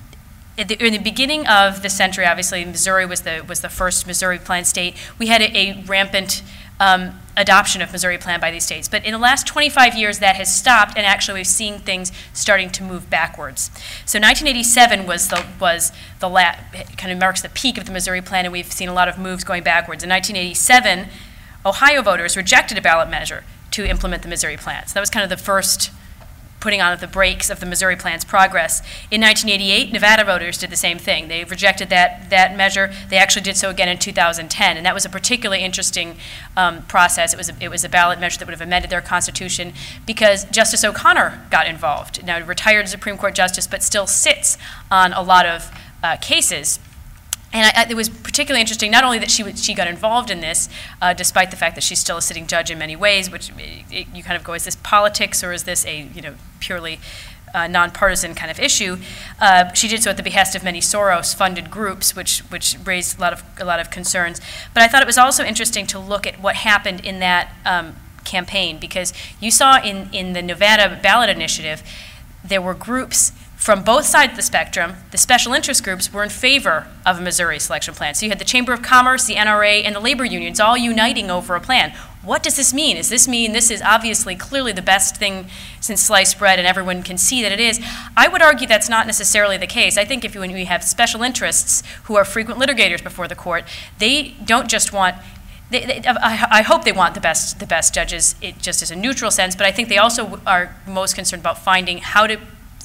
at the, in the beginning of the century, obviously Missouri was the, was the first Missouri plan state. We had a, a rampant Um, adoption of Missouri plan by these states. But in the last twenty-five years, that has stopped, and actually we've seen things starting to move backwards. So nineteen eighty-seven was the, was the la kind of marks the peak of the Missouri plan, and we've seen a lot of moves going backwards. In nineteen eighty-seven, Ohio voters rejected a ballot measure to implement the Missouri plan. So that was kind of the first putting on the brakes of the Missouri plan's progress. In nineteen eighty-eight, Nevada voters did the same thing. They rejected that, that measure. They actually did so again in two thousand ten, and that was a particularly interesting um, process. It was, a, it was a ballot measure that would have amended their constitution because Justice O'Connor got involved. Now, retired Supreme Court justice, but still sits on a lot of uh, cases. And I, I, it was particularly interesting, not only that she, she got involved in this, uh, despite the fact that she's still a sitting judge in many ways, which it, you kind of go, is this politics or is this a you know purely uh, nonpartisan kind of issue? Uh, she did so at the behest of many Soros-funded groups, which which raised a lot of a lot of concerns. But I thought it was also interesting to look at what happened in that um, campaign, because you saw in in the Nevada ballot initiative, there were groups from both sides of the spectrum. The special interest groups were in favor of a Missouri selection plan. So you had the Chamber of Commerce, the N R A, and the labor unions all uniting over a plan. what does this mean? Does this mean this is obviously clearly the best thing since sliced bread and everyone can see that it is? I would argue that's not necessarily the case. I think if you, when we have special interests who are frequent litigators before the court, they don't just want They, they, I, I hope they want the best, the best judges, it just as a neutral sense, but I think they also are most concerned about finding how to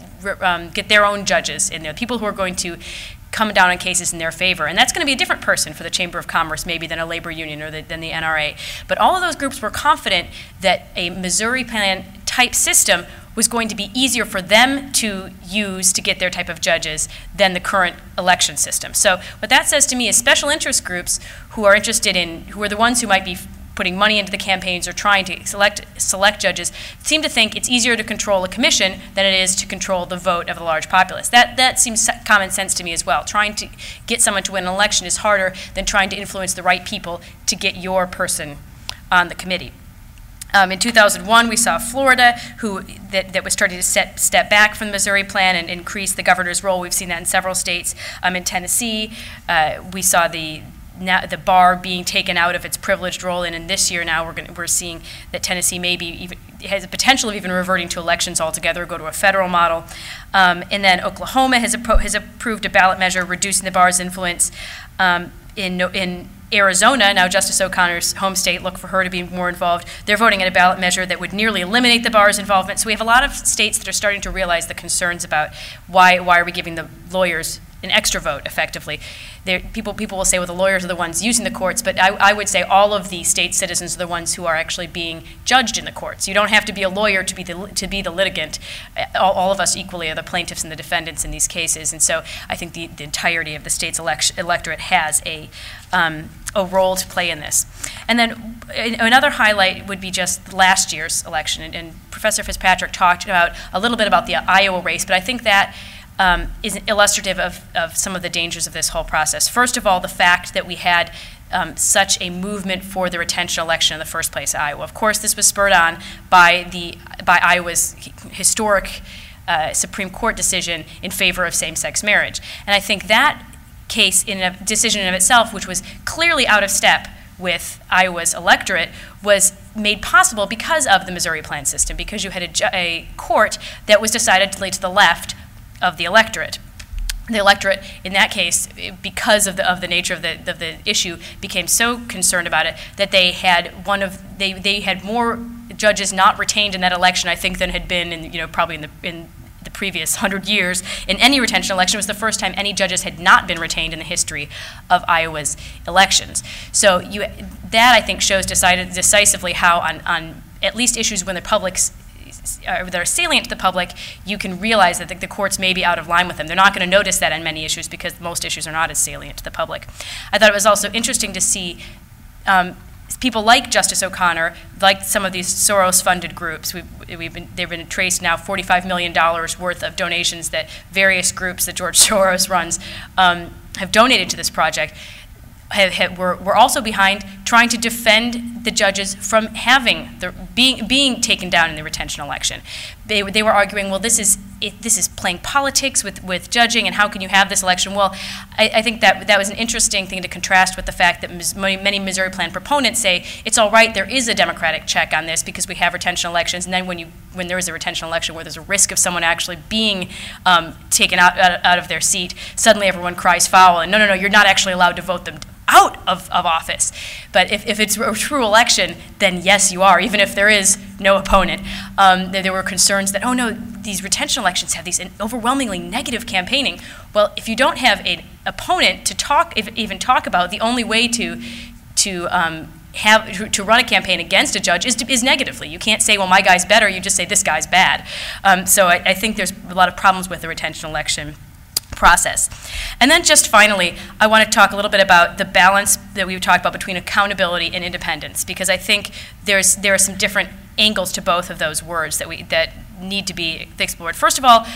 um, get their own judges in there, people who are going to come down on cases in their favor. And that's going to be a different person for the Chamber of Commerce maybe than a labor union or the, than the N R A. But all of those groups were confident that a Missouri plan type system was going to be easier for them to use to get their type of judges than the current election system. So what that says to me is special interest groups who are interested in, who are the ones who might be putting money into the campaigns or trying to select select judges, seem to think it's easier to control a commission than it is to control the vote of the large populace. That, that seems common sense to me as well. Trying to get someone to win an election is harder than trying to influence the right people to get your person on the committee. Um, in two thousand one, we saw Florida, who that, that was starting to set, step back from the Missouri plan and increase the governor's role. We've seen that in several states. Um, in Tennessee, uh, we saw the now the bar being taken out of its privileged role, and in this year now we're going we're seeing that Tennessee maybe even has a potential of even reverting to elections altogether, go to a federal model. Um, and then Oklahoma has appro has approved a ballot measure reducing the bar's influence. Um, in in Arizona, now Justice O'Connor's home state, look for her to be more involved. They're voting in a ballot measure that would nearly eliminate the bar's involvement. So we have a lot of states that are starting to realize the concerns about why why are we giving the lawyers an extra vote, effectively. There, people, people will say, well, the lawyers are the ones using the courts, but I, I would say all of the state citizens are the ones who are actually being judged in the courts. You don't have to be a lawyer to be the, to be the litigant. All, all of us equally are the plaintiffs and the defendants in these cases, and so I think the, the entirety of the state's election, electorate has a, um, a role to play in this. And then another highlight would be just last year's election, and, and Professor Fitzpatrick talked about a little bit about the Iowa race, but I think that Um, is illustrative of, of some of the dangers of this whole process. First of all, the fact that we had um, such a movement for the retention election in the first place in Iowa. Of course, this was spurred on by, the, by Iowa's historic uh, Supreme Court decision in favor of same-sex marriage. And I think that case, in a decision in of itself, which was clearly out of step with Iowa's electorate, was made possible because of the Missouri plan system, because you had a, a court that was decidedly to the left of the electorate. The electorate, in that case, because of the of the nature of the of the issue, became so concerned about it that they had one of they they had more judges not retained in that election, I think, than had been in you know probably in the in the previous hundred years in any retention election. It was the first time any judges had not been retained in the history of Iowa's elections. So you that I think shows decided decisively how on on at least issues when the public's Uh, that are salient to the public, you can realize that the, the courts may be out of line with them. They're not going to notice that on many issues because most issues are not as salient to the public. I thought it was also interesting to see um, people like Justice O'Connor, like some of these Soros-funded groups. We've, we've been, they've been traced now forty-five million dollars worth of donations that various groups that George Soros runs um, have donated to this project. Have, have, were, were also behind trying to defend the judges from having the, being being taken down in the retention election. They, they were arguing, well, this is it, this is playing politics with, with judging, and how can you have this election? Well, I, I think that that was an interesting thing to contrast with the fact that many, many Missouri plan proponents say it's all right, there is a democratic check on this because we have retention elections, and then when you when there is a retention election where there's a risk of someone actually being um, taken out, out out of their seat, suddenly everyone cries foul, and no, no, no, you're not actually allowed to vote them out of, of office. But if, if it's a true election, then yes, you are, even if there is no opponent. Um, there, there were concerns that, oh no, these retention elections have these overwhelmingly negative campaigning. Well, if you don't have an opponent to talk, if, even talk about, the only way to, to um, have to run a campaign against a judge is, to, is negatively. You can't say, well, my guy's better, you just say this guy's bad. Um, so I, I think there's a lot of problems with the retention election process. And then just finally, I want to talk a little bit about the balance that we've talked about between accountability and independence, because I think there's there are some different angles to both of those words that we that need to be explored. First of all,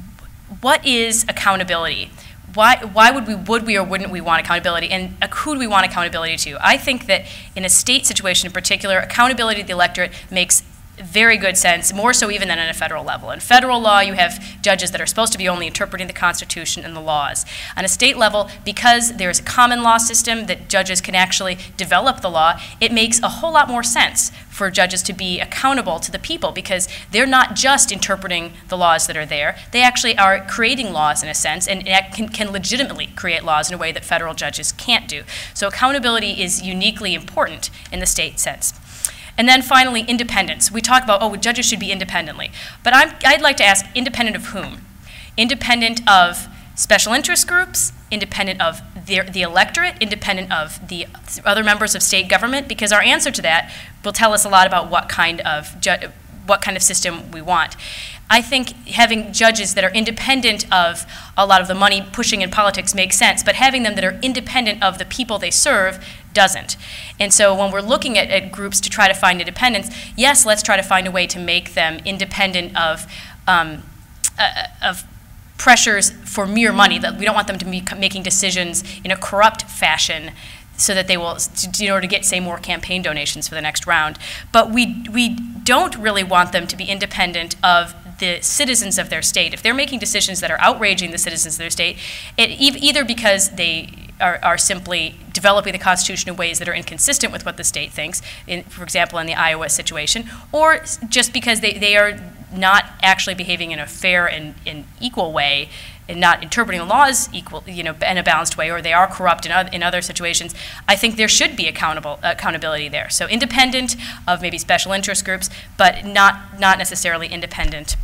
what is accountability? Why, why would we, would we or wouldn't we want accountability, and uh, who do we want accountability to? I think that in a state situation in particular, accountability to the electorate makes very good sense, more so even than on a federal level. In federal law, you have judges that are supposed to be only interpreting the Constitution and the laws. On a state level, because there's a common law system that judges can actually develop the law, it makes a whole lot more sense for judges to be accountable to the people, because they're not just interpreting the laws that are there, they actually are creating laws in a sense, and can, can legitimately create laws in a way that federal judges can't do. So accountability is uniquely important in the state sense. And then finally, independence. We talk about, oh, judges should be independently. But I'm, I'd like to ask, independent of whom? Independent of special interest groups, independent of the, the electorate, independent of the other members of state government, because our answer to that will tell us a lot about what kind of, ju- what kind of system we want. I think having judges that are independent of a lot of the money pushing in politics makes sense, but having them that are independent of the people they serve doesn't. And so when we're looking at, at groups to try to find independence, yes, let's try to find a way to make them independent of, um, uh, of pressures for mere money, that we don't want them to be making decisions in a corrupt fashion so that they will, in order to get, say, more campaign donations for the next round. But we, we don't really want them to be independent of the citizens of their state. If they're making decisions that are outraging the citizens of their state, it, either because they are, are simply developing the Constitution in ways that are inconsistent with what the state thinks, in, for example, in the Iowa situation, or just because they, they are not actually behaving in a fair and, and equal way, and not interpreting the laws equal, you know, in a balanced way, or they are corrupt in other, in other situations, I think there should be accountable accountability there. So independent of maybe special interest groups, but not not necessarily independent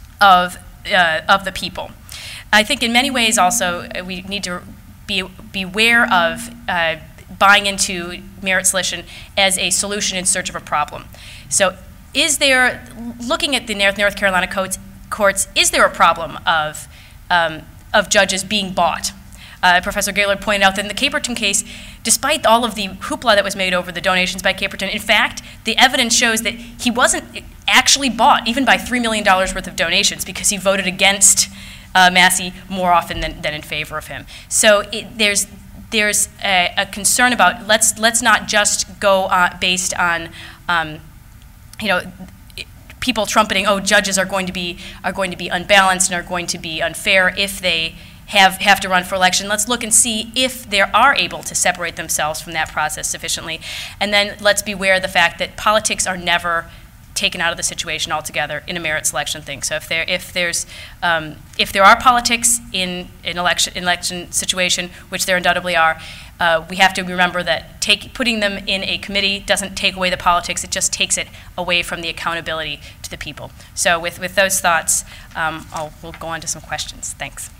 of uh, of the people. I think in many ways also uh, we need to be beware of uh, buying into merit selection as a solution in search of a problem. So is there, looking at the North Carolina courts, courts, is there a problem of Um, of judges being bought? Uh, Professor Gaylord pointed out that in the Caperton case, despite all of the hoopla that was made over the donations by Caperton, in fact, the evidence shows that he wasn't actually bought, even by three million dollars worth of donations, because he voted against uh, Massey more often than, than in favor of him. So it, there's there's a, a concern about, let's let's not just go uh, based on, um, you know, people trumpeting, oh, judges are going to be are going to be unbalanced and are going to be unfair if they have have to run for election. Let's look and see if they are able to separate themselves from that process sufficiently. And then let's beware of the fact that politics are never taken out of the situation altogether in a merit selection thing. So if there if there's um, if there are politics in an election election situation, which there undoubtedly are, uh, we have to remember that take, putting them in a committee doesn't take away the politics, it just takes it away from the accountability to the people. So with, with those thoughts, um, I'll, we'll go on to some questions. Thanks.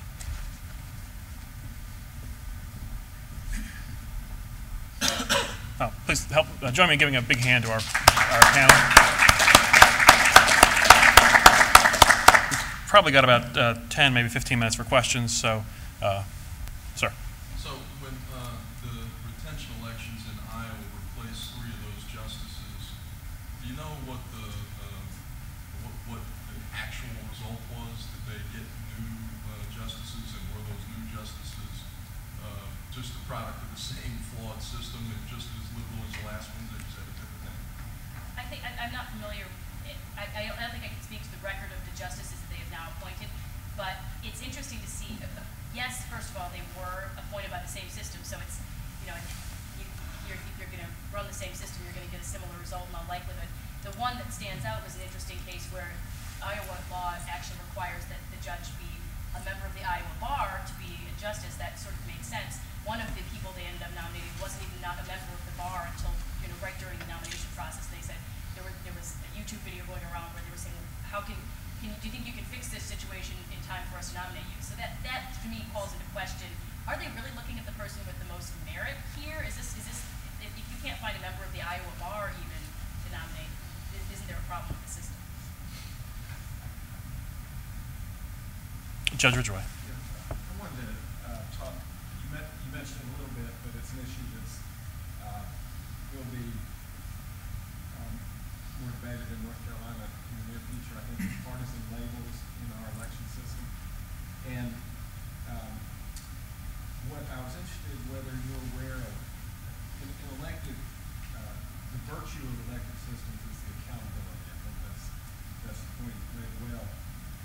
Oh, please help, uh, join me in giving a big hand to our, our panel. We've probably got about uh, ten, maybe fifteen minutes for questions, so, uh, sir. So when uh, the retention elections in Iowa replaced three of those justices, do you know what the uh, what, what the actual result was? Did they get new uh, justices, and were those new justices uh, just the product of the same flawed system and just as liberal as the last ones? Or is that a different thing? I think I, I'm not familiar. I, I don't think I can speak to the record of the justices that they have now appointed, but it's interesting to see. Uh, yes, first of all, they were appointed by the same system, so it's, you know, you, you're, if you're going to run the same system, you're going to get a similar result in all likelihood. The one that stands out was an interesting case where Iowa law actually requires that the judge be a member of the Iowa bar to be a justice. That sort of made sense. One of the people they ended up nominating wasn't even not a member of the bar until, you know, right during the nomination process. They said there, were, there was a YouTube video going around where they were saying, how can, can do you think you can fix this situation in time for us to nominate you? So that, that to me calls into question, are they really looking at the person with the most merit here? Is this, is this if you can't find a member of the Iowa bar even to nominate, isn't there a problem with the system? Judge Ridgway. Yeah, I wanted to uh, talk, you, met, you mentioned it a little bit, but it's an issue that's uh, will be um, more debated in North Carolina in the near future. I think it's partisan labels in our election system. And um, what I was interested in whether you're aware of, in, in elected, uh, the virtue of elected systems is the accountability. I think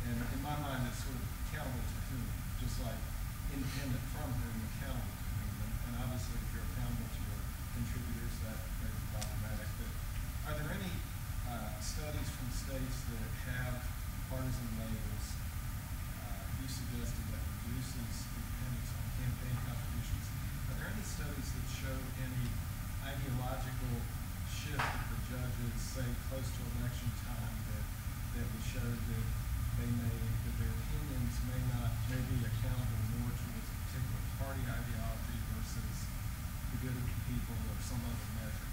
And in my mind, it's sort of accountable to whom, just like independent from whom, accountable to whom. And, and obviously, if you're accountable to your contributors, that may be problematic. But are there any uh, studies from states that have partisan labels? Uh, you suggested that reduces dependence on campaign contributions. Are there any studies that show any ideological shift of the judges, say, close to election time, that, that would show that they may, that their opinions may not, may be accountable more towards a particular party ideology versus the good of the people or some other measure?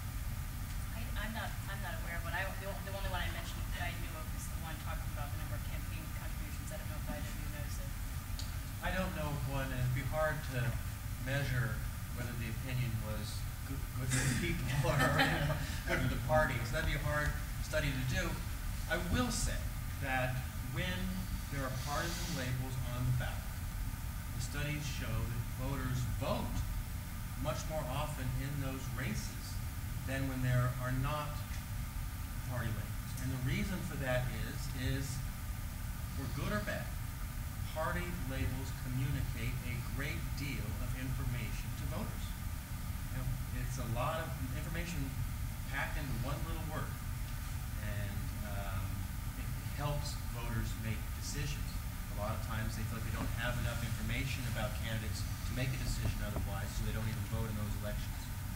I, I'm not, I'm not aware of one. I, the, o- the only one I mentioned that I knew of was the one talking about the number of campaign contributions. I don't know if either of you knows it. I don't know of one, and it'd be hard to measure whether the opinion was good, good for the people or you know, good for the parties. That'd be a hard study to do. I will say that when there are partisan labels on the ballot, the studies show that voters vote much more often in those races than when there are not party labels. And the reason for that is, is for good or bad, party labels communicate a great deal of information to voters. You know, it's a lot of information packed into one little word, and um, it helps voters make decisions. A lot of times they feel like they don't have enough information about candidates to make a decision otherwise, so they don't even vote in those elections.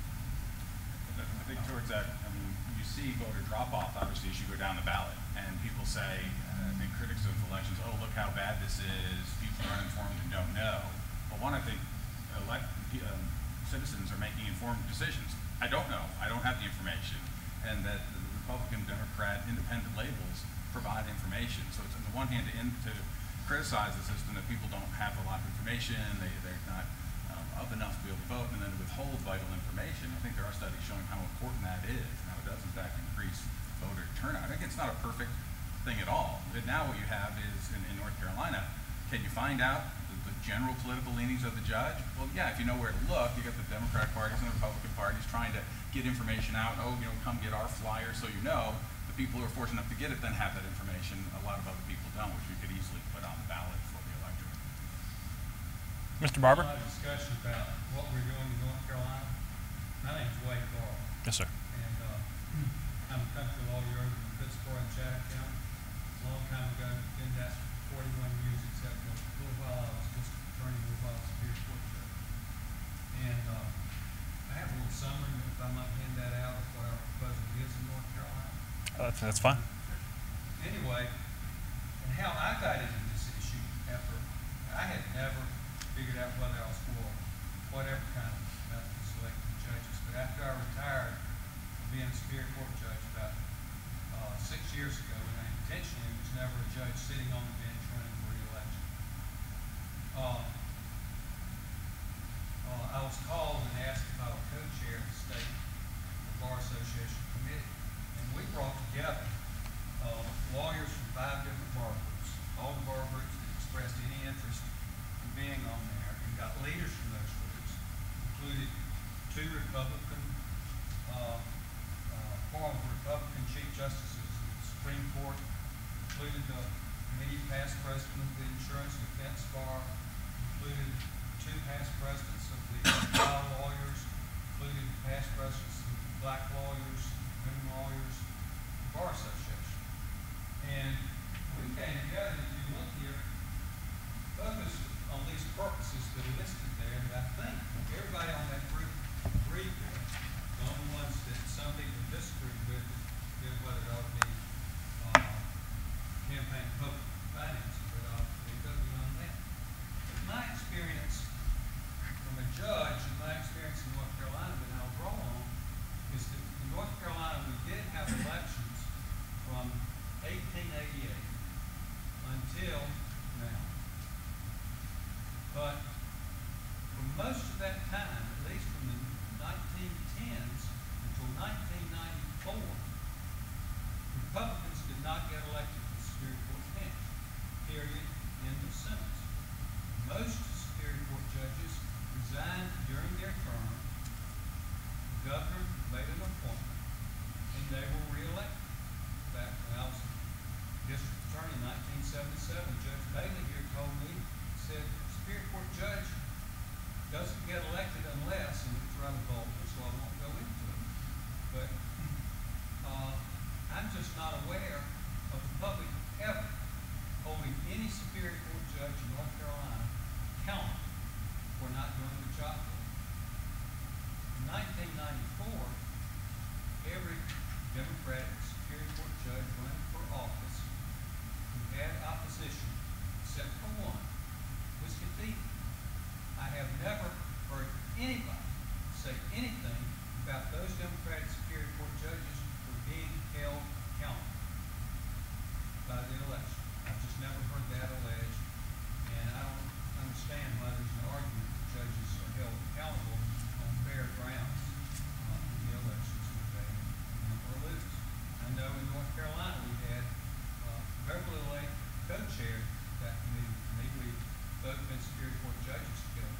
I think towards that, I mean, you see voter drop-off, obviously, as you go down the ballot. And people say, uh, I think critics of elections, oh, look how bad this is, people are uninformed and don't know. Well, one, I think elect, um, citizens are making informed decisions. I don't know, I don't have the information. And that the Republican, Democrat, independent labels provide information. So it's on the one hand to, in, to criticize the system that people don't have a lot of information, they, they're not um, up enough to be able to vote, and then to withhold vital information. I think there are studies showing how important that is. Now, it does in fact increase voter turnout. I think it's not a perfect thing at all. But now what you have is, in, in North Carolina, can you find out the, the general political leanings of the judge? Well, yeah, if you know where to look. You got the Democratic parties and the Republican parties trying to get information out. Oh, you know, come get our flyer so you know. The people who are fortunate enough to get it then have that information. A lot of other people don't, which we could easily put on the ballot for the electorate. Mister Barber? A lot of discussion about what we're doing in North Carolina. My name's Wade Carl, Yes, sir. and uh, I'm a country lawyer over in Pittsburgh and Chatham County. A long time ago, been that for forty-one years, except for a little while I was just attorney, a little while I was Superior Court judge. And uh, I have a little summary, if I might hand that out, of what our proposal is in North Carolina. Uh, that's, that's fine. Anyway, and how I got into this issue after I had never figured out whether I was for whatever kind of method of selecting judges. But after I retired from being a Superior Court judge about uh, six years ago, and I intentionally was never a judge sitting on the bench running for re-election. Uh, uh, I was called and asked if I would co-chair the state Bar Association committee. And we brought together uh, lawyers from five different bar groups, all the bar groups that expressed any interest in being on there, and got leaders from those groups, included two Republican, uh, uh, former Republican Chief Justices of the Supreme Court, included the committee past president of the Insurance Defense Bar, included two past presidents of the trial lawyers, included past presidents of the black lawyers, women lawyers, the Bar Association. And we came together, and if you look here, focused on these purposes that are listed there, that I think everybody on that group agreed with. The only ones that some people disagreed with is whether it ought to be uh, campaign public financing, but uh, we go beyond that. But my experience from a judge, and my experience in North Carolina that I'll draw on, is that in North Carolina we did have elections from eighteen eighty-eight until now. But for most of that time, at least from the nineteen tens until nineteen ninety-four, Republicans did not get elected to the Superior Court bench, period, end of sentence. Most Superior Court judges resigned during their term, the governor made an appointment, and they were re-elected. Back when I was district attorney in nineteen seventy-seven, Judge Bailey here told me, said, Superior Court judge doesn't get elected unless, and it's rather vulgar, so I won't go into it. But uh, I'm just not aware of the public ever holding any Superior Court judge in North Carolina accountable for not doing the job well. In nineteen ninety-four, every Democratic Superior Court judge running for office who had opposition, except for one, was defeated. I have never heard anybody say anything about those Democratic Superior Court judges for being held accountable by the election. I've just never heard that alleged, and I don't understand why there's an argument that judges are held accountable on fair grounds uh, in the elections when they win or lose. I know in North Carolina we had uh, Beverly Lake co-chaired that committee with me. We both been Superior Court judges together.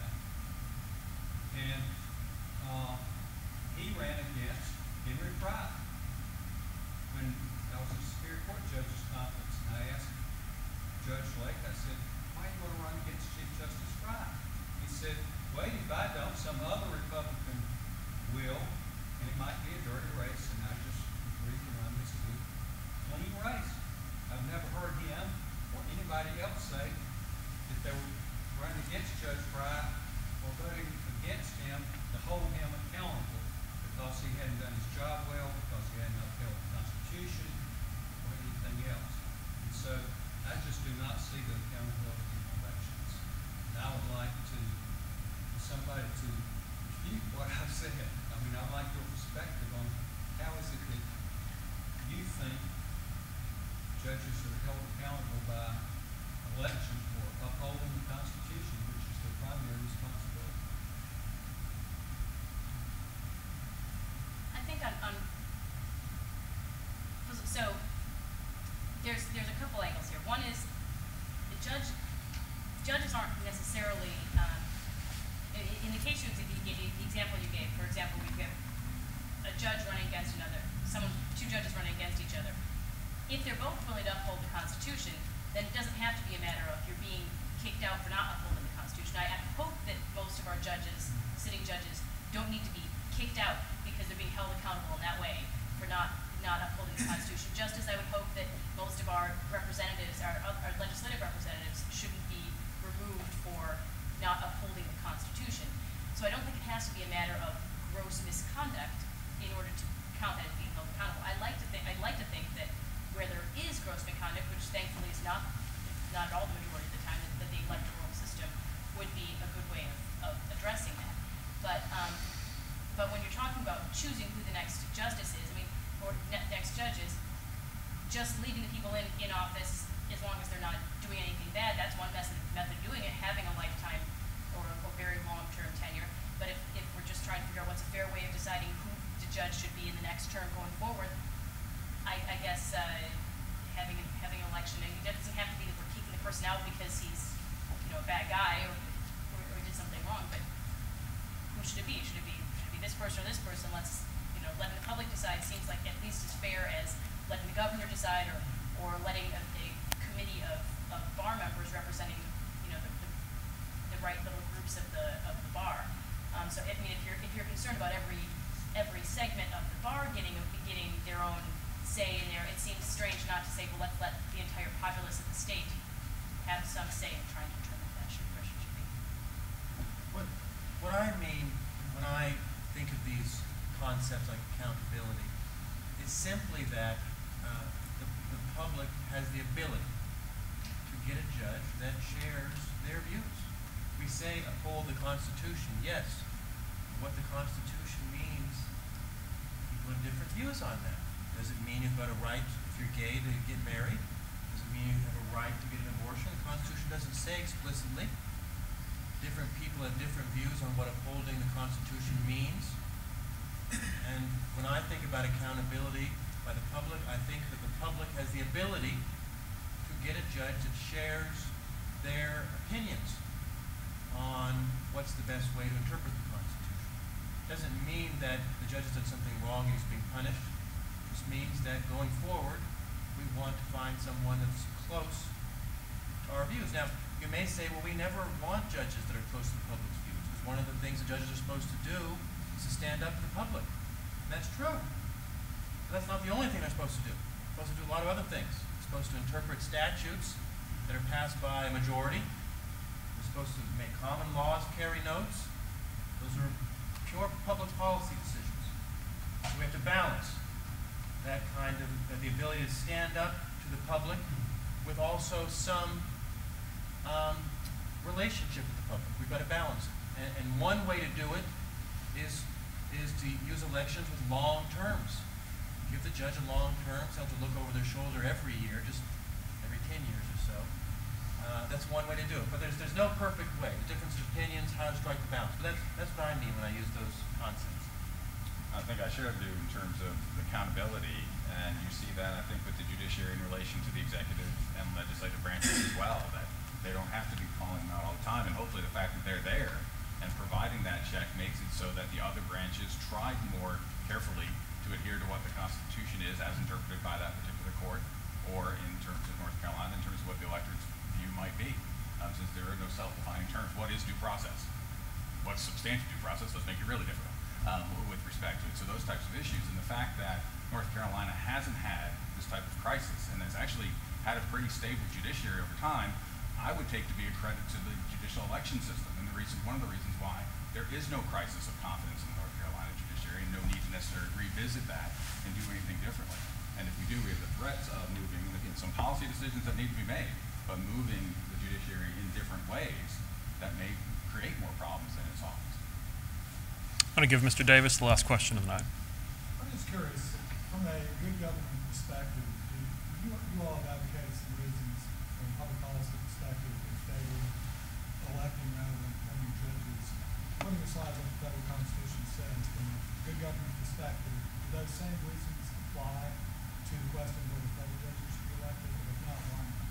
And uh, he ran against Henry Fry. When I was at the Superior Court Judges Conference, and I asked Judge Lake, I said, why are you going to run against Chief Justice Fry? He said, wait, if I don't, some other Republican will, and it might be a dirty race, and I just agreed to run this good, clean race. I've never heard him or anybody else say that they were running against Judge Fry or voting against him to hold him accountable because he hadn't done his job well, because he hadn't upheld the Constitution, or anything else. And so I just do not see the accountability in elections. And I would like to, for somebody to refute what I've said. I mean, I'd like your perspective on how is it that you think judges are held accountable by election for upholding the Constitution, which is their primary responsibility. I think on, on so there's there's a couple angles here. One is the judge judges aren't necessarily um, in, in the case you gave, the example you gave. For example, we have a judge running against another, someone, two judges running against each other. If they're both willing to uphold the Constitution, then it doesn't have to be a matter of you're being kicked out for not upholding the Constitution. I, I hope that most of our judges, sitting judges, don't need to be kicked out because they're being held accountable in that way for not not upholding the Constitution. Just as I would hope that most of our representatives, our, our legislative representatives, shouldn't be removed for not upholding the Constitution. So I don't think it has to be a matter of gross misconduct in order to count that as being held accountable. I like to think I'd like to think that where there is gross misconduct, which thankfully is not not at all the majority of the time, that, that the electoral system would be a good way of, of addressing that. But um, but when you're talking about choosing who the next justice is, I mean, or ne- next judges, just leaving the people in, in office as long as they're not doing anything bad, that's one method, method of doing it, having a lifetime or a, or very long-term tenure. But if, if we're just trying to figure out what's a fair way of deciding who the judge should be in the next term going forward, I, I guess uh, having a, having an election, and it doesn't have to be that we're kicking the person out because he's, you know, a bad guy or, or, or did something wrong, but who should it be? Should it be should it be this person or this person? Let's, you know, letting the public decide seems like at least as fair as letting the governor decide, or, or letting a, a committee of, of bar members representing, you know, the, the, the right little groups of the of the bar. Um, so I mean, if you're if you're concerned about every every segment of the bar getting getting their own say in there, it seems strange not to say, well, let's let the entire populace of the state have some say in trying to determine what that should, question should be. What, what I mean when I think of these concepts like accountability is simply that uh, the, the public has the ability to get a judge that shares their views. We say uphold the Constitution, yes. What the Constitution means, people have different views on that. Does it mean you've got a right, if you're gay, to get married? Does it mean you have a right to get an abortion? The Constitution doesn't say explicitly. Different people have different views on what upholding the Constitution means. And when I think about accountability by the public, I think that the public has the ability to get a judge that shares their opinions on what's the best way to interpret the Constitution. It doesn't mean that the judge has done something wrong and he's being punished. It just means that going forward, we want to find someone that's close to our views. Now, you may say, well, we never want judges that are close to the public's views, because one of the things that judges are supposed to do is to stand up to the public. And that's true. But that's not the only thing they're supposed to do. They're supposed to do a lot of other things. They're supposed to interpret statutes that are passed by a majority. They're supposed to make common laws, carry notes. Those are pure public policy decisions. So we have to balance that kind of, uh, the ability to stand up to the public with also some um, relationship with the public. We've got to balance it. And, and one way to do it is, is to use elections with long terms. Give the judge a long term, so they have to look over their shoulder every year, just every ten years or so. Uh, that's one way to do it. But there's, there's no perfect way. The difference of opinions, how to strike the balance. But that's, that's what I mean when I use those concepts. I think I share you in terms of accountability, and you see that, I think, with the judiciary in relation to the executive and legislative branches as well, that they don't have to be calling them out all the time, and hopefully the fact that they're there and providing that check makes it so that the other branches try more carefully to adhere to what the Constitution is as interpreted by that particular court, or in terms of North Carolina, in terms of what the electorate's view might be, um, since there are no self-defining terms. What is due process? What's substantive due process? Let's make it really difficult. Um, with respect to it. So those types of issues, and the fact that North Carolina hasn't had this type of crisis and has actually had a pretty stable judiciary over time, I would take to be a credit to the judicial election system. And the reason, one of the reasons why there is no crisis of confidence in the North Carolina judiciary, and no need to necessarily revisit that and do anything differently. And if we do, we have the threats of moving, again, some policy decisions that need to be made, but moving the judiciary in different ways that may create more problems than it solves. I'm going to give Mister Davis the last question of the night. I'm just curious, from a good government perspective, do you, you all have advocated some reasons from a public policy perspective in favor of electing rather than appointing judges, putting aside what the federal Constitution says, from a good government perspective, do those same reasons apply to the question of whether federal judges should be elected, or if not, why not?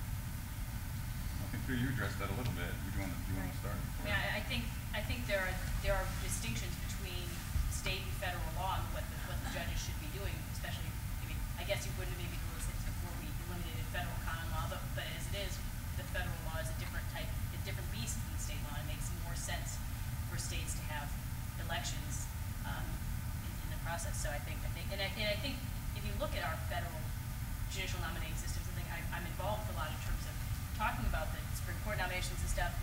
I think Peter, you addressed that a little bit. Would you want to, do you want to start? I mean, I, I think I think there are there are distinctions between state and federal law and what the what the judges should be doing, especially. I mean, I guess you wouldn't maybe do this before we eliminated federal common law, but but as it is, the federal law is a different type, a different beast than state law. It makes more sense for states to have elections um, in, in the process. So I think I think and I, and I think if you look at our federal judicial nominating systems, I think I, I'm involved a lot in terms of talking about the Supreme Court nominations and stuff.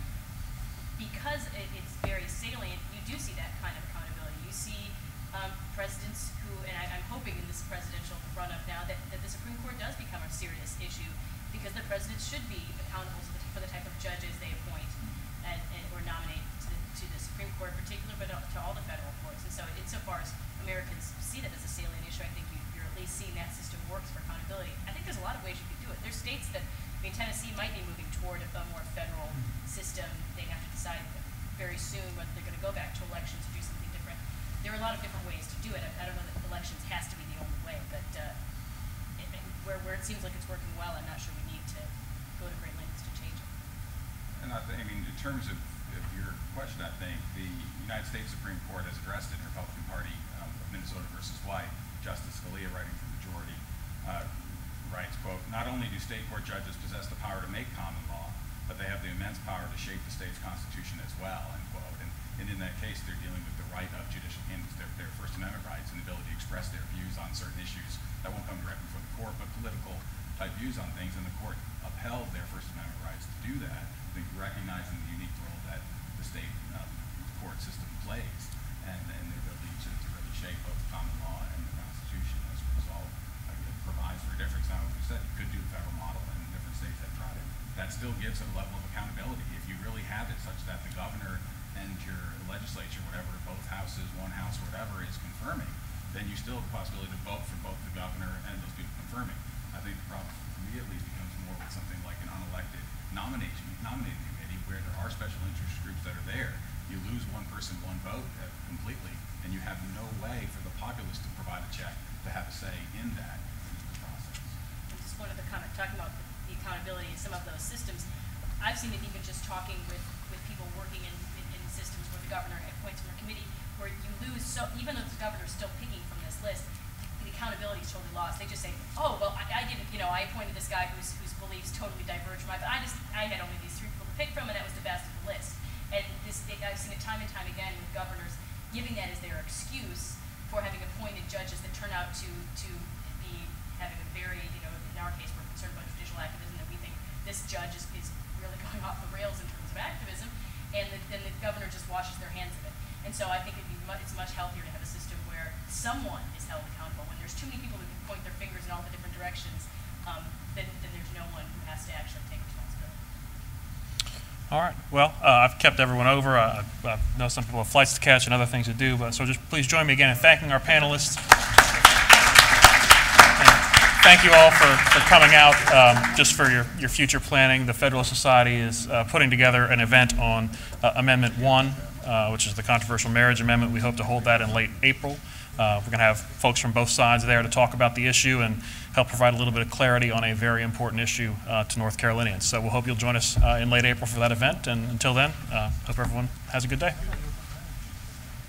Because it, it's very salient, you do see that kind of accountability. You see um, presidents who, and I, I'm hoping in this presidential run-up now, that, that the Supreme Court does become a serious issue, because the presidents should be accountable for the, for the type of judges they appoint and, and or nominate to the, to the Supreme Court in particular, but to all the federal courts. And so insofar as Americans see that as a salient issue, I think you, you're at least seeing that system works for accountability. I think there's a lot of ways you could do it. There's states that, I mean, Tennessee might be moving toward a, a more federal system. They have to decide very soon whether they're going to go back to elections or do something different. There are a lot of different ways to do it. I, I don't know that elections has to be the only way, but uh, it, it, where, where it seems like it's working well, I'm not sure we need to go to great lengths to change it. And I, th- I mean, in terms of, of your question, I think the United States Supreme Court has addressed it in Republican Party, um, Minnesota versus White. Justice Scalia, writing for the majority, uh, writes, quote, "Not only do state court judges possess the power to make common law, but they have the immense power to shape the state's constitution as well," end quote. And, and in that case, they're dealing with the right of judicial candidates, their, their First Amendment rights, and the ability to express their views on certain issues that won't come directly from the court, but political type views on things, and the court upheld their First Amendment rights to do that. I think recognizing the unique role that the state um, court system plays, and, and their ability to, to really shape both common law and the Constitution as a result, uh, it provides for a difference. Now, as we said, you could do the federal model, and different states have tried it. That still gives a level of accountability. If you really have it such that the governor and your legislature, whatever, both houses, one house, whatever, is confirming, then you still have the possibility to vote for both the governor and those people confirming. I think the problem for me at least becomes more with something like an unelected nomination, nominating committee where there are special interest groups that are there. You lose one person, one vote uh, completely, and you have no way for the populace to provide a check to have a say in that in the process. And just one other comment, talking about the, the accountability in some of those systems. I've seen it even just talking with, with people working in, in, in systems where the governor appoints from a committee, where you lose, so even though the governor's still picking from this list, the accountability is totally lost. They just say, oh, well, I, I didn't, you know, I appointed this guy whose, whose beliefs totally diverge from mine, but I just, I had only these three people to pick from, and that was the best of the list. And this, I've seen it time and time again with governors giving that as their excuse for having appointed judges that turn out to, to be having a very, you know, in our case, we're concerned about judicial activism, that we think this judge is, is really going off the rails in terms of activism, and the, then the governor just washes their hands of it. And so I think it'd be mu it's much healthier to have a system where someone is held accountable. When there's too many people who can point their fingers in all the different directions, um, then, then there's no one who has to actually take responsibility. All right. Well, uh, I've kept everyone over. I, I know some people have flights to catch and other things to do, but so just please join me again in thanking our panelists. Thank you all for, for coming out. Um, just for your, your future planning, the Federalist Society is uh, putting together an event on uh, Amendment one, uh, which is the controversial marriage amendment. We hope to hold that in late April. Uh, we're going to have folks from both sides there to talk about the issue and help provide a little bit of clarity on a very important issue uh, to North Carolinians. So we'll hope you'll join us uh, in late April for that event. And until then, uh, hope everyone has a good day.